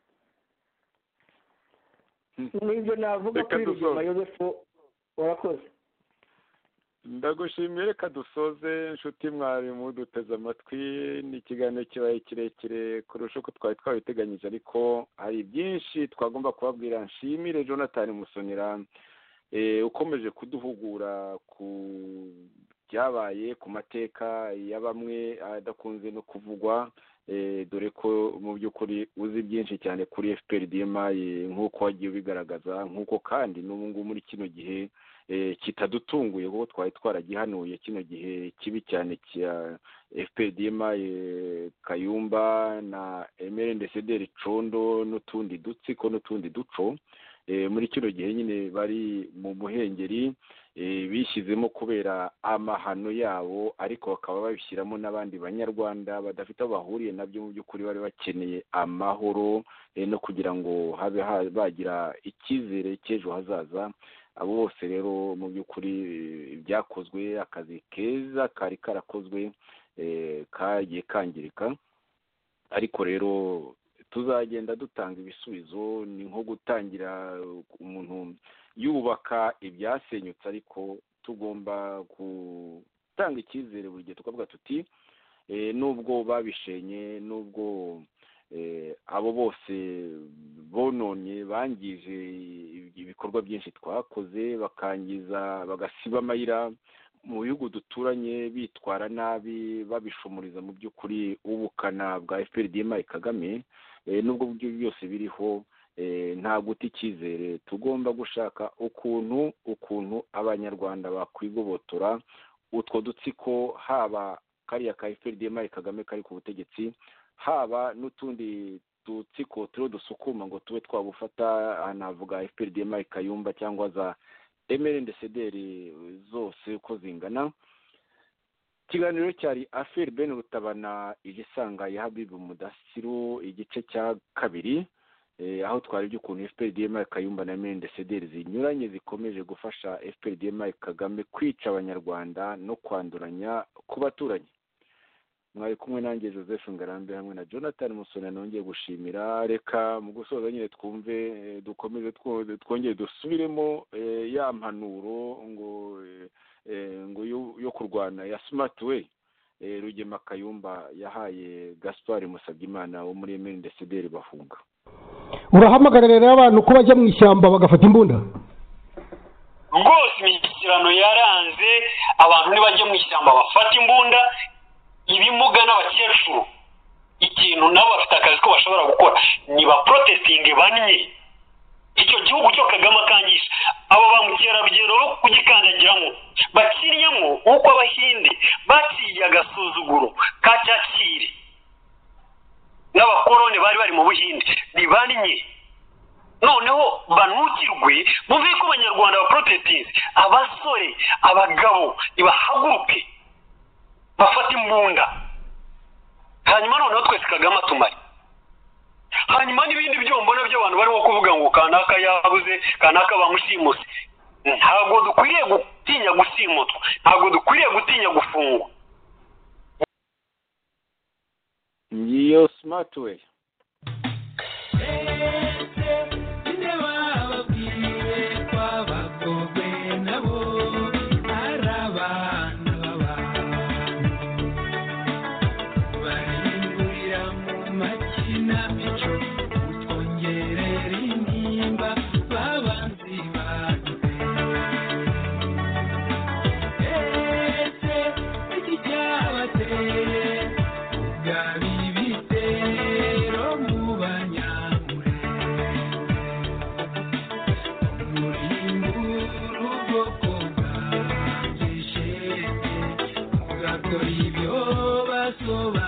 Nibyo navuga kuri Rugema Joseph. Urakoze. Ndagushimiye, reka dusoze inshuti mwarimu duteze amatwi. Ni ikiganiro kibaye kirekire kurusha uko twari twabiteganyije, ariko hari byinshi twagomba kubabwira. Nshimire Jonathan Musonera ukomeje kuduhugura ku byabaye, ku mateka ya bamwe adakunze no kuvugwa, dore ko mu by'ukuri uzi byinshi cyane kuri F P R D M I nk'uko wagiye ubigaragaza, nk'uko kandi n'ubu ngubu muri kino gihe kitadutunguye kuko twari twaragihanuye kino gihe kibi cyane cya F P R D M I Kayumba na Emerendesederi Condo n'utundi dutsiko n'utundi duco. Muri kino gihe nyine bari mu muhengeri bishyizemo kubera amahano yabo, ariko bakaba babishyiramo n'abandi banyarwanda badafite aho bahuriye nabyo. Mu by'ukuri bari bakeneye amahoro no kugira ngo habe bagira icyizere cy'ejo hazaza. Abo bose rero mu by'ukuri byakozwe, akazi keza kari karakozwe kagiye kangirika, ariko rero tuzagenda dutanga ibisubizo. Ni nko gutangira umuntu yubaka ibyasenyutse, ariko tugomba gutanga icyizere buri gihe tukavuga tuti nubwo babishenye, nubwo abo bose bononye bangije ibikorwa byinshi twakoze, bakangiza bagasiba amayira mu bihugu duturanye, bitwara nabi, babishumuriza mu by'ukuri ubukana bwa F P R D M I Kagame, nubwo byose biriho, nta guta icyizere. Tugomba gushaka ukuntu ukuntu abanyarwanda bakwigobotora utwo dutsiko, haba kariya ka F P R D M I Kagame kari ku butegetsi, haba n'utundi dutsiko turiho dusukuma ngo tube twabufata. Navuga F P R D M I Kayumba cyangwa za Emerendesederi zose uko zingana. Ikiganiro cyari Affaire Ben Rutabana igisanga ya Habibu Mudasiru, igice cya kabiri. aho twarebye ukuntu F P R D M I Kayumba na M N D C D R zinyuranye zikomeje gufasha F P R D M I Kagame kwica abanyarwanda no kwanduranya ku baturanyi. Mwari kumwe nanjye Joseph Ngarambe hamwe na Jonathan Musoni nongeye gushimira. Reka mu gusoza nyine twumve dukomeze twongeye dusubiremo ya mpanuro ngo ngo yo kurwana ya Smart Way Rugema Kayumba yahaye Gaspard Musabyimana wo muri M N D C D R bafunga. Urahamagarira rero abantu ko bajya mu ishyamba bagafata imbunda? Rwose imishyikirano yaranze abantu ntibajya mu ishyamba bafata imbunda, ibimuga n'abakecuru ikintu nabo bafite akazi ko bashobora gukora ni ba protesting banye icyo gihugu cyo Kagame akangisha abo ba mukerarugendo bo kugikandagiramo bakiryamo uko abahinde baciye agasuzuguro ka Cyakire n'abakoroni bari bari mu Buhinde nibanye noneho banukirwe muve ko abanyarwanda ba protestants abasore abagabo ibahaguruke bafata imbunda hanyuma noneho twese Kagame atumari hanyuma n'ibindi byombo nabyo abantu barimo kuvuga ngo kanaka yabuze kanaka bamushimuse. Ntabwo dukwiriye gutinya gusimutwa, ntabwo dukwiriye gutinya gufungwa. Ngiyo Smart Way. So